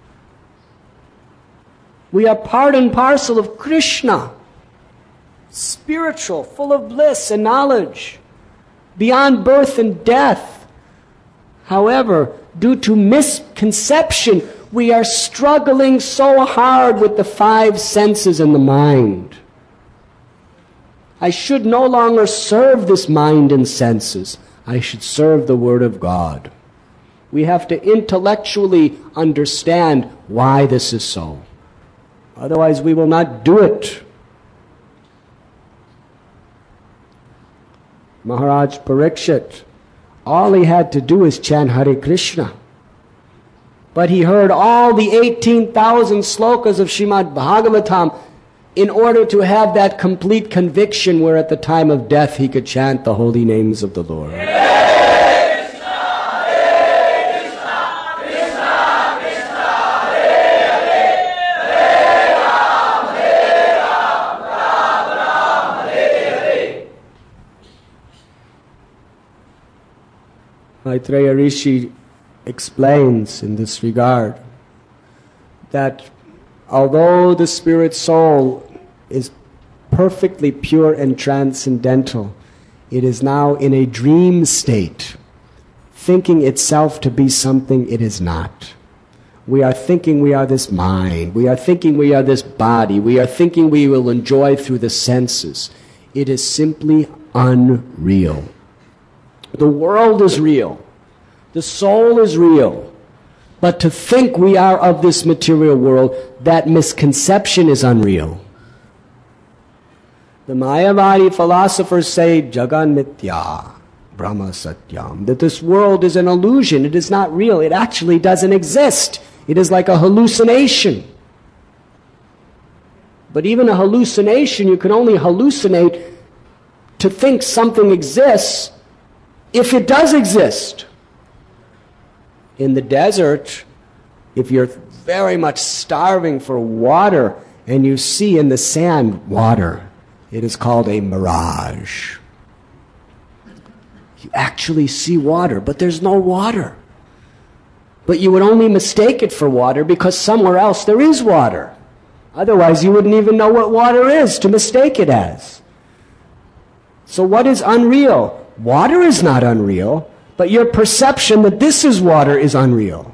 We are part and parcel of Krishna, spiritual, full of bliss and knowledge, beyond birth and death. However, due to misconception, we are struggling so hard with the five senses and the mind. I should no longer serve this mind and senses. I should serve the Word of God. We have to intellectually understand why this is so. Otherwise we will not do it. Maharaj Parikshit, all he had to do is chant Hare Krishna. But he heard all the eighteen thousand slokas of Srimad Bhagavatam in order to have that complete conviction where at the time of death he could chant the holy names of the Lord. Maitreya Rishi explains in this regard that although the spirit soul is perfectly pure and transcendental, it is now in a dream state, thinking itself to be something it is not. We are thinking we are this mind, we are thinking we are this body, we are thinking we will enjoy through the senses. It is simply unreal. The world is real. The soul is real. But to think we are of this material world, that misconception is unreal. The Mayavadi philosophers say, Jagan Mithya, Brahma Satyam, that this world is an illusion. It is not real. It actually doesn't exist. It is like a hallucination. But even a hallucination, you can only hallucinate to think something exists if it does exist. In the desert, if you're very much starving for water and you see in the sand water, it is called a mirage. You actually see water, but there's no water. But you would only mistake it for water because somewhere else there is water. Otherwise, you wouldn't even know what water is to mistake it as. So what is unreal? Water is not unreal, but your perception that this is water is unreal.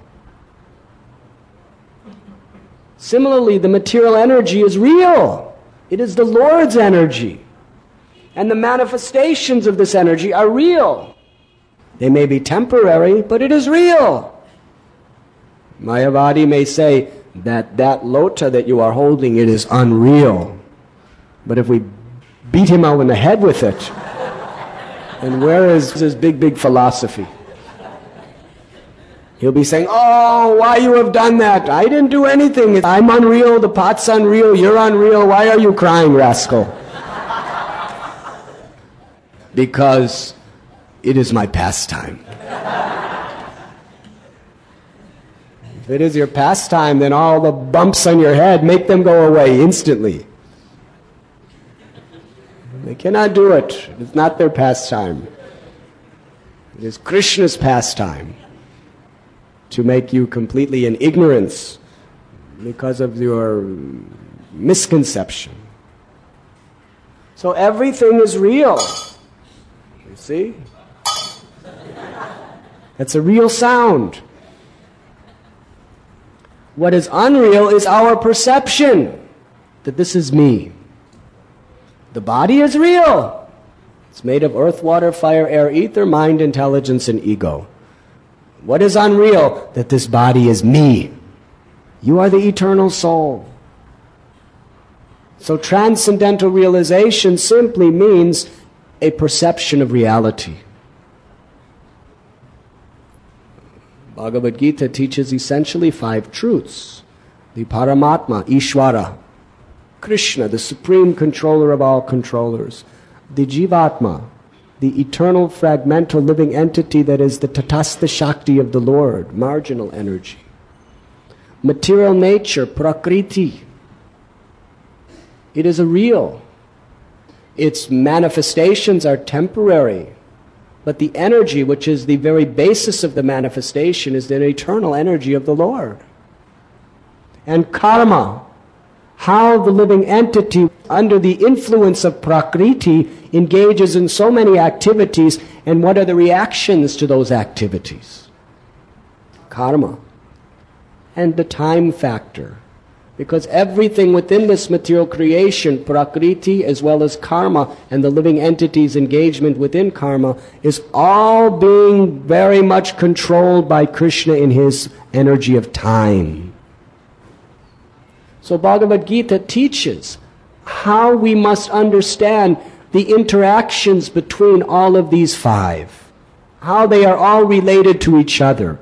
Similarly, the material energy is real. It is the Lord's energy. And the manifestations of this energy are real. They may be temporary, but it is real. Mayavadi may say that that lota that you are holding, it is unreal. But if we beat him out in the head with it, and where is his big, big philosophy? He'll be saying, oh, why you have done that? I didn't do anything. I'm unreal, the pot's unreal, you're unreal. Why are you crying, rascal? Because it is my pastime. If it is your pastime, then all the bumps on your head, make them go away instantly. They cannot do it. It's not their pastime. It is Krishna's pastime to make you completely in ignorance because of your misconception. So everything is real. You see? That's a real sound. What is unreal is our perception that this is me. The body is real. It's made of earth, water, fire, air, ether, mind, intelligence, and ego. What is unreal? That this body is me. You are the eternal soul. So transcendental realization simply means a perception of reality. Bhagavad Gita teaches essentially five truths. The Paramatma, Ishvara, Krishna, the supreme controller of all controllers. The Jivatma, the eternal fragmental living entity that is the Tatastha Shakti of the Lord, marginal energy. Material nature, Prakriti. It is a real. Its manifestations are temporary. But the energy, which is the very basis of the manifestation, is the eternal energy of the Lord. And karma, how the living entity, under the influence of Prakriti, engages in so many activities, and what are the reactions to those activities. Karma. And the time factor. Because everything within this material creation, Prakriti as well as karma, and the living entity's engagement within karma, is all being very much controlled by Krishna in his energy of time. So Bhagavad Gita teaches how we must understand the interactions between all of these five, how they are all related to each other.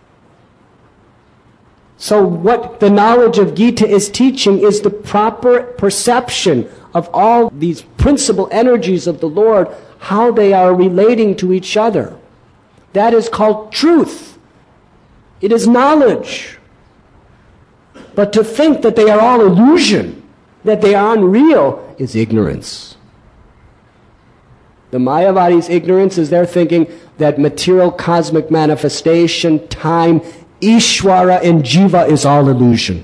So what the knowledge of Gita is teaching is the proper perception of all these principal energies of the Lord, how they are relating to each other. That is called truth. It is knowledge. But to think that they are all illusion, that they are unreal, is ignorance. The Mayavadi's ignorance is their thinking that material cosmic manifestation, time, Ishvara and Jiva is all illusion.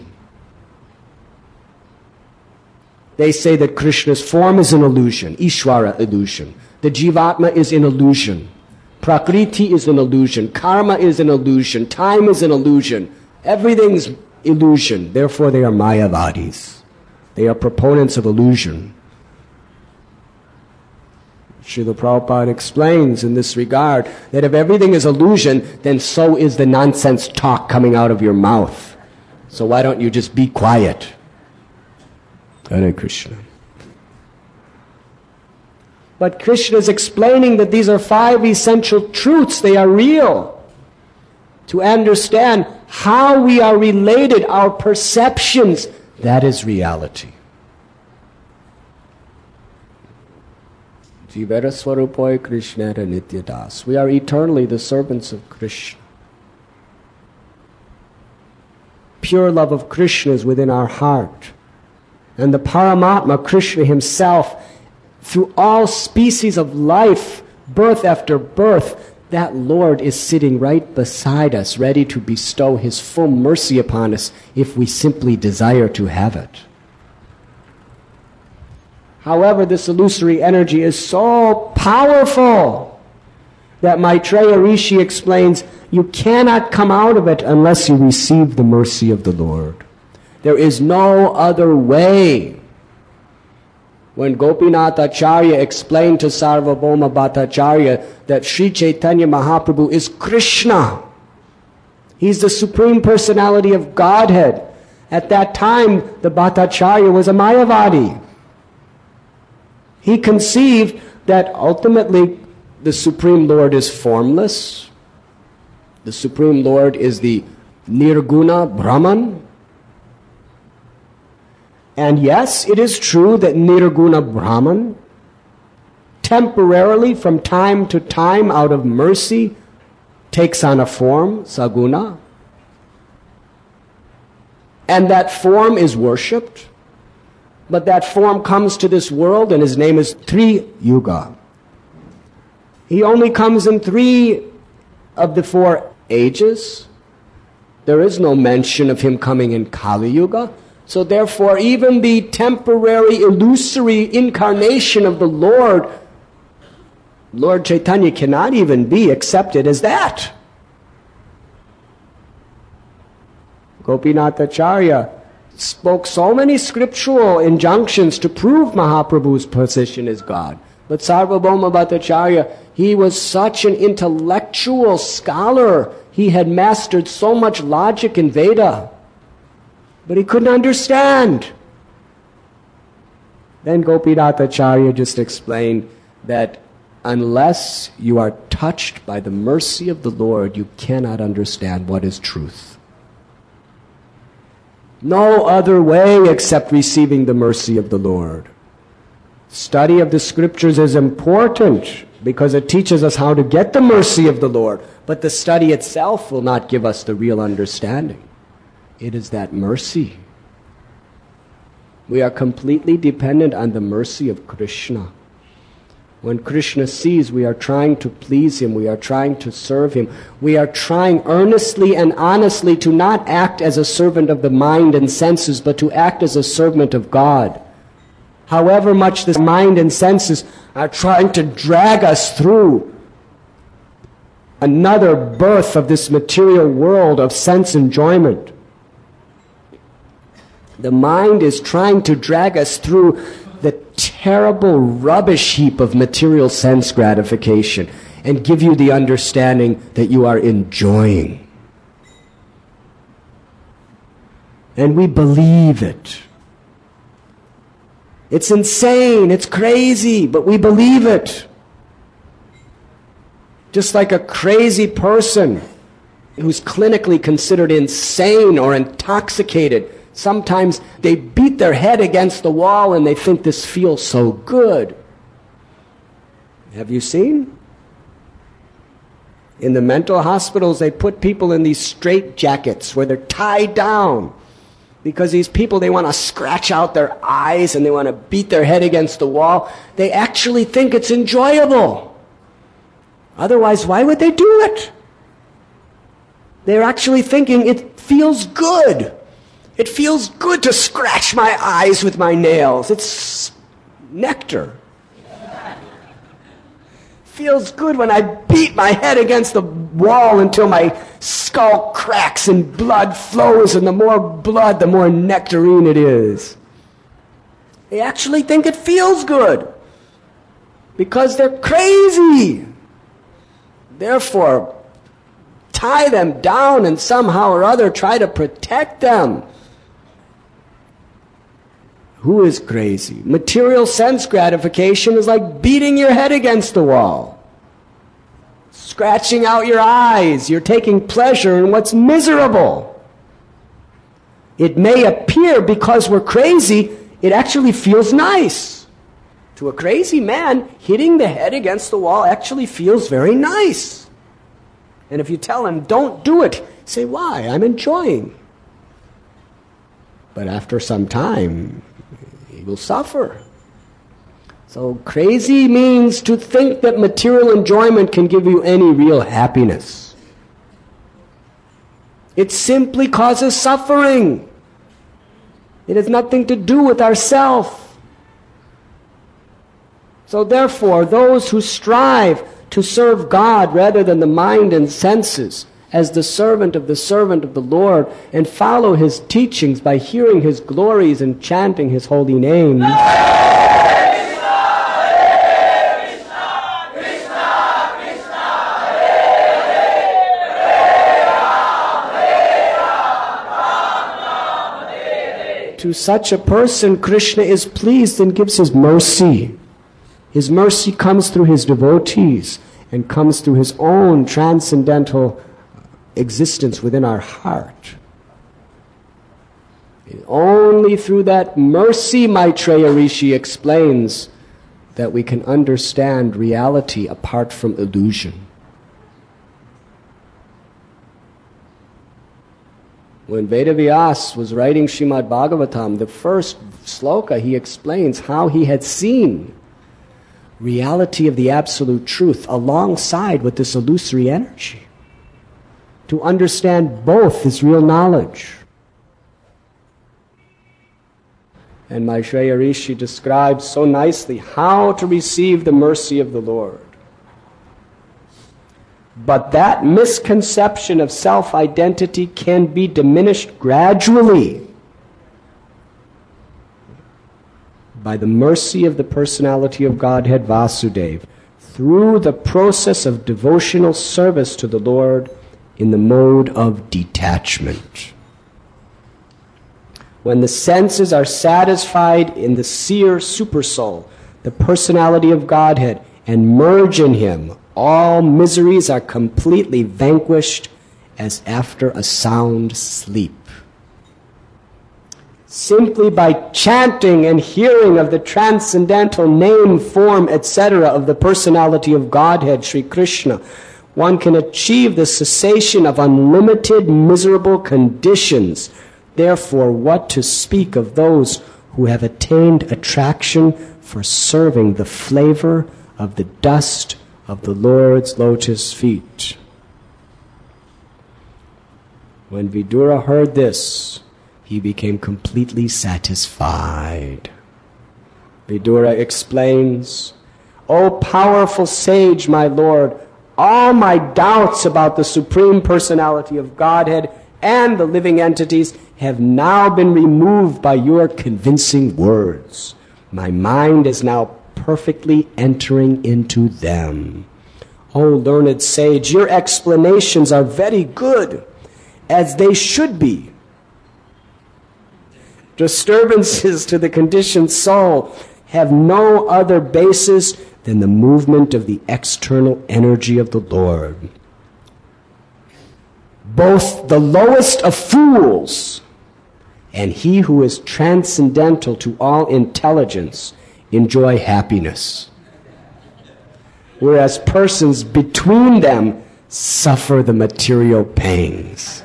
They say that Krishna's form is an illusion, Ishvara illusion. The Jivatma is an illusion. Prakriti is an illusion. Karma is an illusion. Time is an illusion. Everything's illusion. Therefore they are Mayavadis. They are proponents of illusion. Srila Prabhupada explains in this regard that if everything is illusion, then so is the nonsense talk coming out of your mouth. So why don't you just be quiet? Hare Krishna. But Krishna is explaining that these are five essential truths. They are real. To understand how we are related, our perceptions, that is reality. Jivara Swarupoy Krishna Nityadas. We are eternally the servants of Krishna. Pure love of Krishna is within our heart. And the Paramatma, Krishna himself, through all species of life, birth after birth, that Lord is sitting right beside us, ready to bestow his full mercy upon us if we simply desire to have it. However, this illusory energy is so powerful that Maitreya Rishi explains, you cannot come out of it unless you receive the mercy of the Lord. There is no other way. When Gopinath Acharya explained to Sarvabhauma Bhattacharya that Sri Chaitanya Mahaprabhu is Krishna, he's the Supreme Personality of Godhead. At that time, the Bhattacharya was a Mayavadi. He conceived that ultimately the Supreme Lord is formless. The Supreme Lord is the Nirguna Brahman. And yes, it is true that Nirguna Brahman, temporarily from time to time out of mercy, takes on a form, Saguna. And that form is worshipped. But that form comes to this world and his name is Tri Yuga. He only comes in three of the four ages. There is no mention of him coming in Kali Yuga. So therefore, even the temporary, illusory incarnation of the Lord, Lord Chaitanya cannot even be accepted as that. Gopinath Acharya spoke so many scriptural injunctions to prove Mahaprabhu's position as God. But Sarvabhauma Bhattacharya, he was such an intellectual scholar. He had mastered so much logic in Veda. But he couldn't understand. Then Gopinath Acharya just explained that unless you are touched by the mercy of the Lord, you cannot understand what is truth. No other way except receiving the mercy of the Lord. Study of the scriptures is important because it teaches us how to get the mercy of the Lord. But the study itself will not give us the real understanding. It is that mercy. We are completely dependent on the mercy of Krishna. When Krishna sees we are trying to please him, we are trying to serve him, we are trying earnestly and honestly to not act as a servant of the mind and senses, but to act as a servant of God. However much the mind and senses are trying to drag us through another birth of this material world of sense enjoyment, the mind is trying to drag us through the terrible rubbish heap of material sense gratification and give you the understanding that you are enjoying. And we believe it. It's insane, it's crazy, but we believe it. Just like a crazy person who's clinically considered insane or intoxicated, sometimes they beat their head against the wall and they think this feels so good. Have you seen? In the mental hospitals, they put people in these straitjackets where they're tied down. Because these people, they want to scratch out their eyes and they want to beat their head against the wall. They actually think it's enjoyable. Otherwise, why would they do it? They're actually thinking it feels good. It feels good to scratch my eyes with my nails. It's nectar. Feels good when I beat my head against the wall until my skull cracks and blood flows, and the more blood, the more nectarine it is. They actually think it feels good because they're crazy. Therefore, tie them down and somehow or other try to protect them. Who is crazy? Material sense gratification is like beating your head against the wall. Scratching out your eyes. You're taking pleasure in what's miserable. It may appear because we're crazy, it actually feels nice. To a crazy man, hitting the head against the wall actually feels very nice. And if you tell him, don't do it, say, why? I'm enjoying. But after some time, he will suffer. So crazy means to think that material enjoyment can give you any real happiness. It simply causes suffering. It has nothing to do with ourself. So therefore, those who strive to serve God rather than the mind and senses, as the servant of the servant of the Lord, and follow His teachings by hearing His glories and chanting His holy name, to such a person, Krishna is pleased and gives His mercy. His mercy comes through His devotees and comes through His own transcendental existence within our heart. Only through that mercy, Maitreya Rishi explains, that we can understand reality apart from illusion. When Vedavyas was writing Srimad Bhagavatam, the first sloka, he explains how he had seen reality of the absolute truth alongside with this illusory energy. To understand both is real knowledge. And Maitreya Rishi describes so nicely how to receive the mercy of the Lord. But that misconception of self-identity can be diminished gradually by the mercy of the personality of Godhead Vasudeva through the process of devotional service to the Lord in the mode of detachment. When the senses are satisfied in the seer supersoul, the personality of Godhead, and merge in Him, all miseries are completely vanquished as after a sound sleep. Simply by chanting and hearing of the transcendental name, form, et cetera of the personality of Godhead, Sri Krishna, one can achieve the cessation of unlimited miserable conditions. Therefore, what to speak of those who have attained attraction for serving the flavor of the dust of the Lord's lotus feet? When Vidura heard this, he became completely satisfied. Vidura explains, O powerful sage, my Lord, all my doubts about the Supreme Personality of Godhead and the living entities have now been removed by your convincing words. My mind is now perfectly entering into them. O learned sage, your explanations are very good, as they should be. Disturbances to the conditioned soul have no other basis than the movement of the external energy of the Lord. Both the lowest of fools and he who is transcendental to all intelligence enjoy happiness, whereas persons between them suffer the material pangs.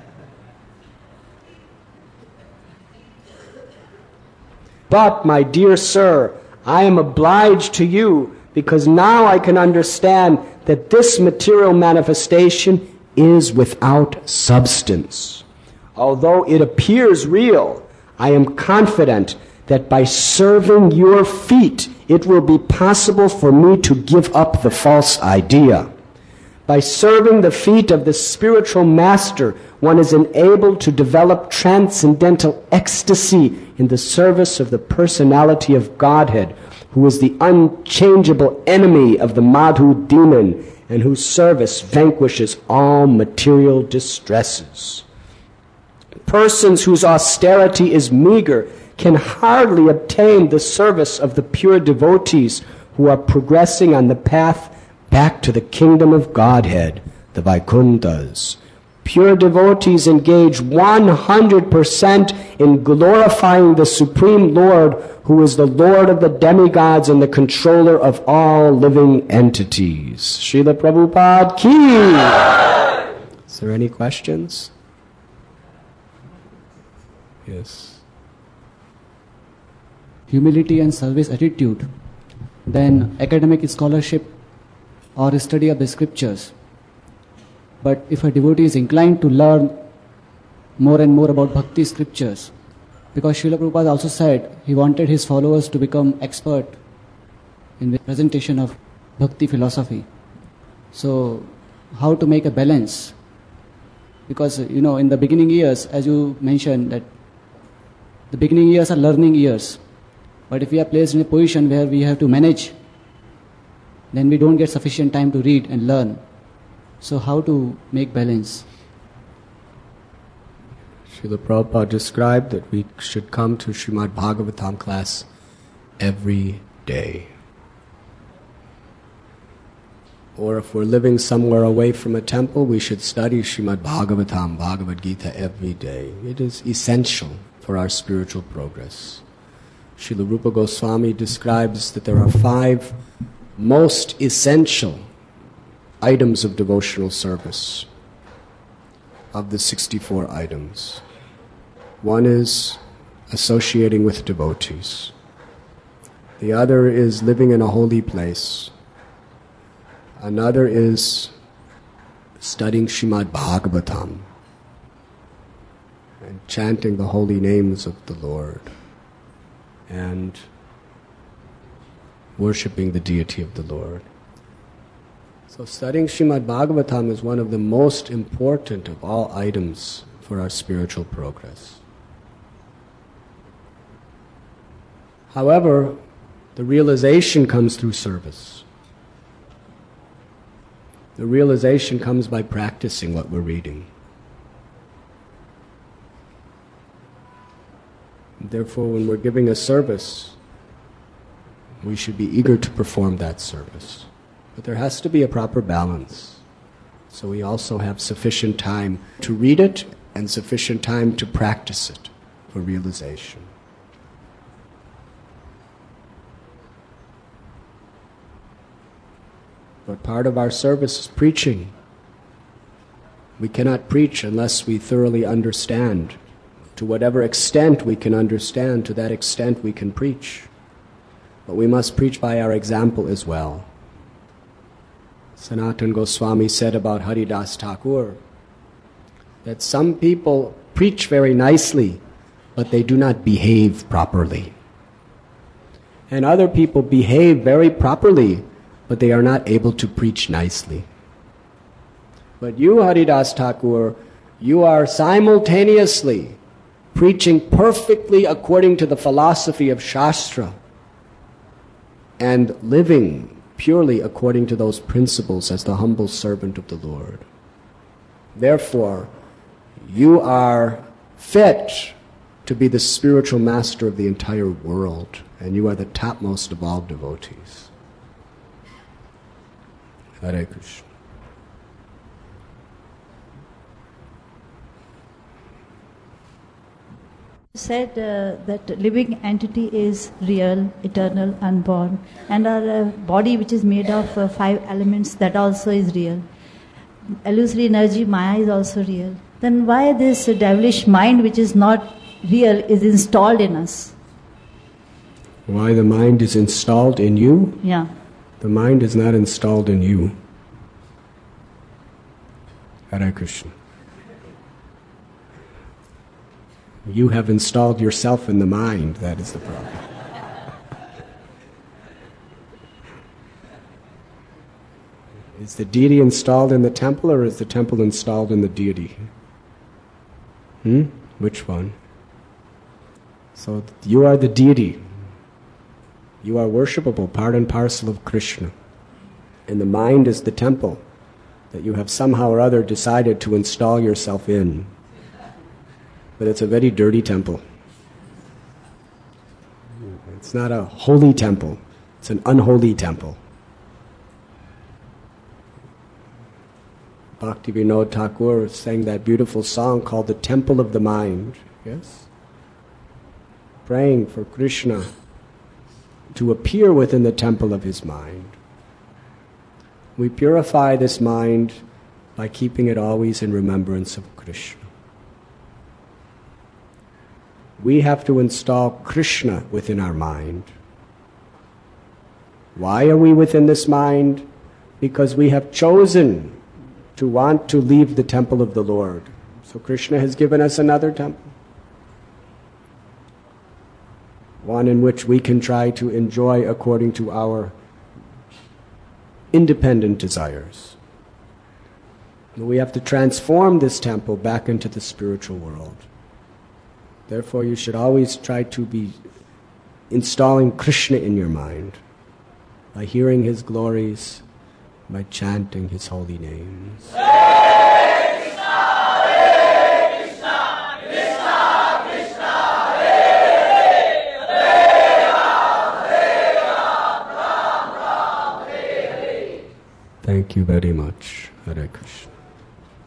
But, my dear sir, I am obliged to you because now I can understand that this material manifestation is without substance. Although it appears real, I am confident that by serving your feet, it will be possible for me to give up the false idea. By serving the feet of the spiritual master, one is enabled to develop transcendental ecstasy in the service of the personality of Godhead, who is the unchangeable enemy of the Madhu demon, and whose service vanquishes all material distresses. Persons whose austerity is meager can hardly obtain the service of the pure devotees who are progressing on the path back to the kingdom of Godhead, the Vaikunthas. Pure devotees engage one hundred percent in glorifying the Supreme Lord, who is the Lord of the demigods and the controller of all living entities. Srila Prabhupada ki! Is there any questions? Yes. Humility and service attitude, then academic scholarship or study of the scriptures. But if a devotee is inclined to learn more and more about bhakti scriptures, because Srila Prabhupada also said he wanted his followers to become expert in the presentation of bhakti philosophy. So how to make a balance? Because, you know, in the beginning years, as you mentioned, that the beginning years are learning years. But if we are placed in a position where we have to manage, then we don't get sufficient time to read and learn. So how to make balance? Srila Prabhupada described that we should come to Srimad Bhagavatam class every day. Or if we're living somewhere away from a temple, we should study Srimad Bhagavatam, Bhagavad Gita every day. It is essential for our spiritual progress. Srila Rupa Goswami describes that there are five most essential items of devotional service of the sixty-four items. One is associating with devotees. The other is living in a holy place. Another is studying Srimad Bhagavatam and chanting the holy names of the Lord and worshipping the deity of the Lord. So studying Srimad Bhagavatam is one of the most important of all items for our spiritual progress. However, the realization comes through service. The realization comes by practicing what we're reading. Therefore, when we're giving a service, we should be eager to perform that service. But there has to be a proper balance. So we also have sufficient time to read it and sufficient time to practice it for realization. But part of our service is preaching. We cannot preach unless we thoroughly understand. To whatever extent we can understand, to that extent we can preach. But we must preach by our example as well. Sanatana Goswami said about Haridas Thakur that some people preach very nicely, but they do not behave properly. And other people behave very properly, but they are not able to preach nicely. But you, Haridas Thakur, you are simultaneously preaching perfectly according to the philosophy of Shastra and living purely according to those principles as the humble servant of the Lord. Therefore, you are fit to be the spiritual master of the entire world, and you are the topmost of all devotees. Hare Krishna. Said uh, that living entity is real, eternal, unborn, and our uh, body, which is made of uh, five elements, that also is real. Illusory energy, Maya, is also real. Then why this uh, devilish mind, which is not real, is installed in us? Why the mind is installed in you? Yeah. The mind is not installed in you. Hare Krishna. You have installed yourself in the mind. That is the problem. Is the deity installed in the temple, or is the temple installed in the deity? Hmm? Which one? So you are the deity. You are worshipable, part and parcel of Krishna. And the mind is the temple that you have somehow or other decided to install yourself in. But it's a very dirty temple. It's not a holy temple. It's an unholy temple. Bhaktivinoda Thakur sang that beautiful song called The Temple of the Mind. Yes? Praying for Krishna to appear within the temple of his mind. We purify this mind by keeping it always in remembrance of Krishna. We have to install Krishna within our mind. Why are we within this mind? Because we have chosen to want to leave the temple of the Lord. So Krishna has given us another temple. One in which we can try to enjoy according to our independent desires. We have to transform this temple back into the spiritual world. Therefore, you should always try to be installing Krishna in your mind by hearing his glories, by chanting his holy names. Hare Krishna, Hare Krishna, Krishna Krishna, Hare Hare, Hare Ram, Hare Ram, Ram Ram, Hare Hare. Thank you very much. Hare Krishna.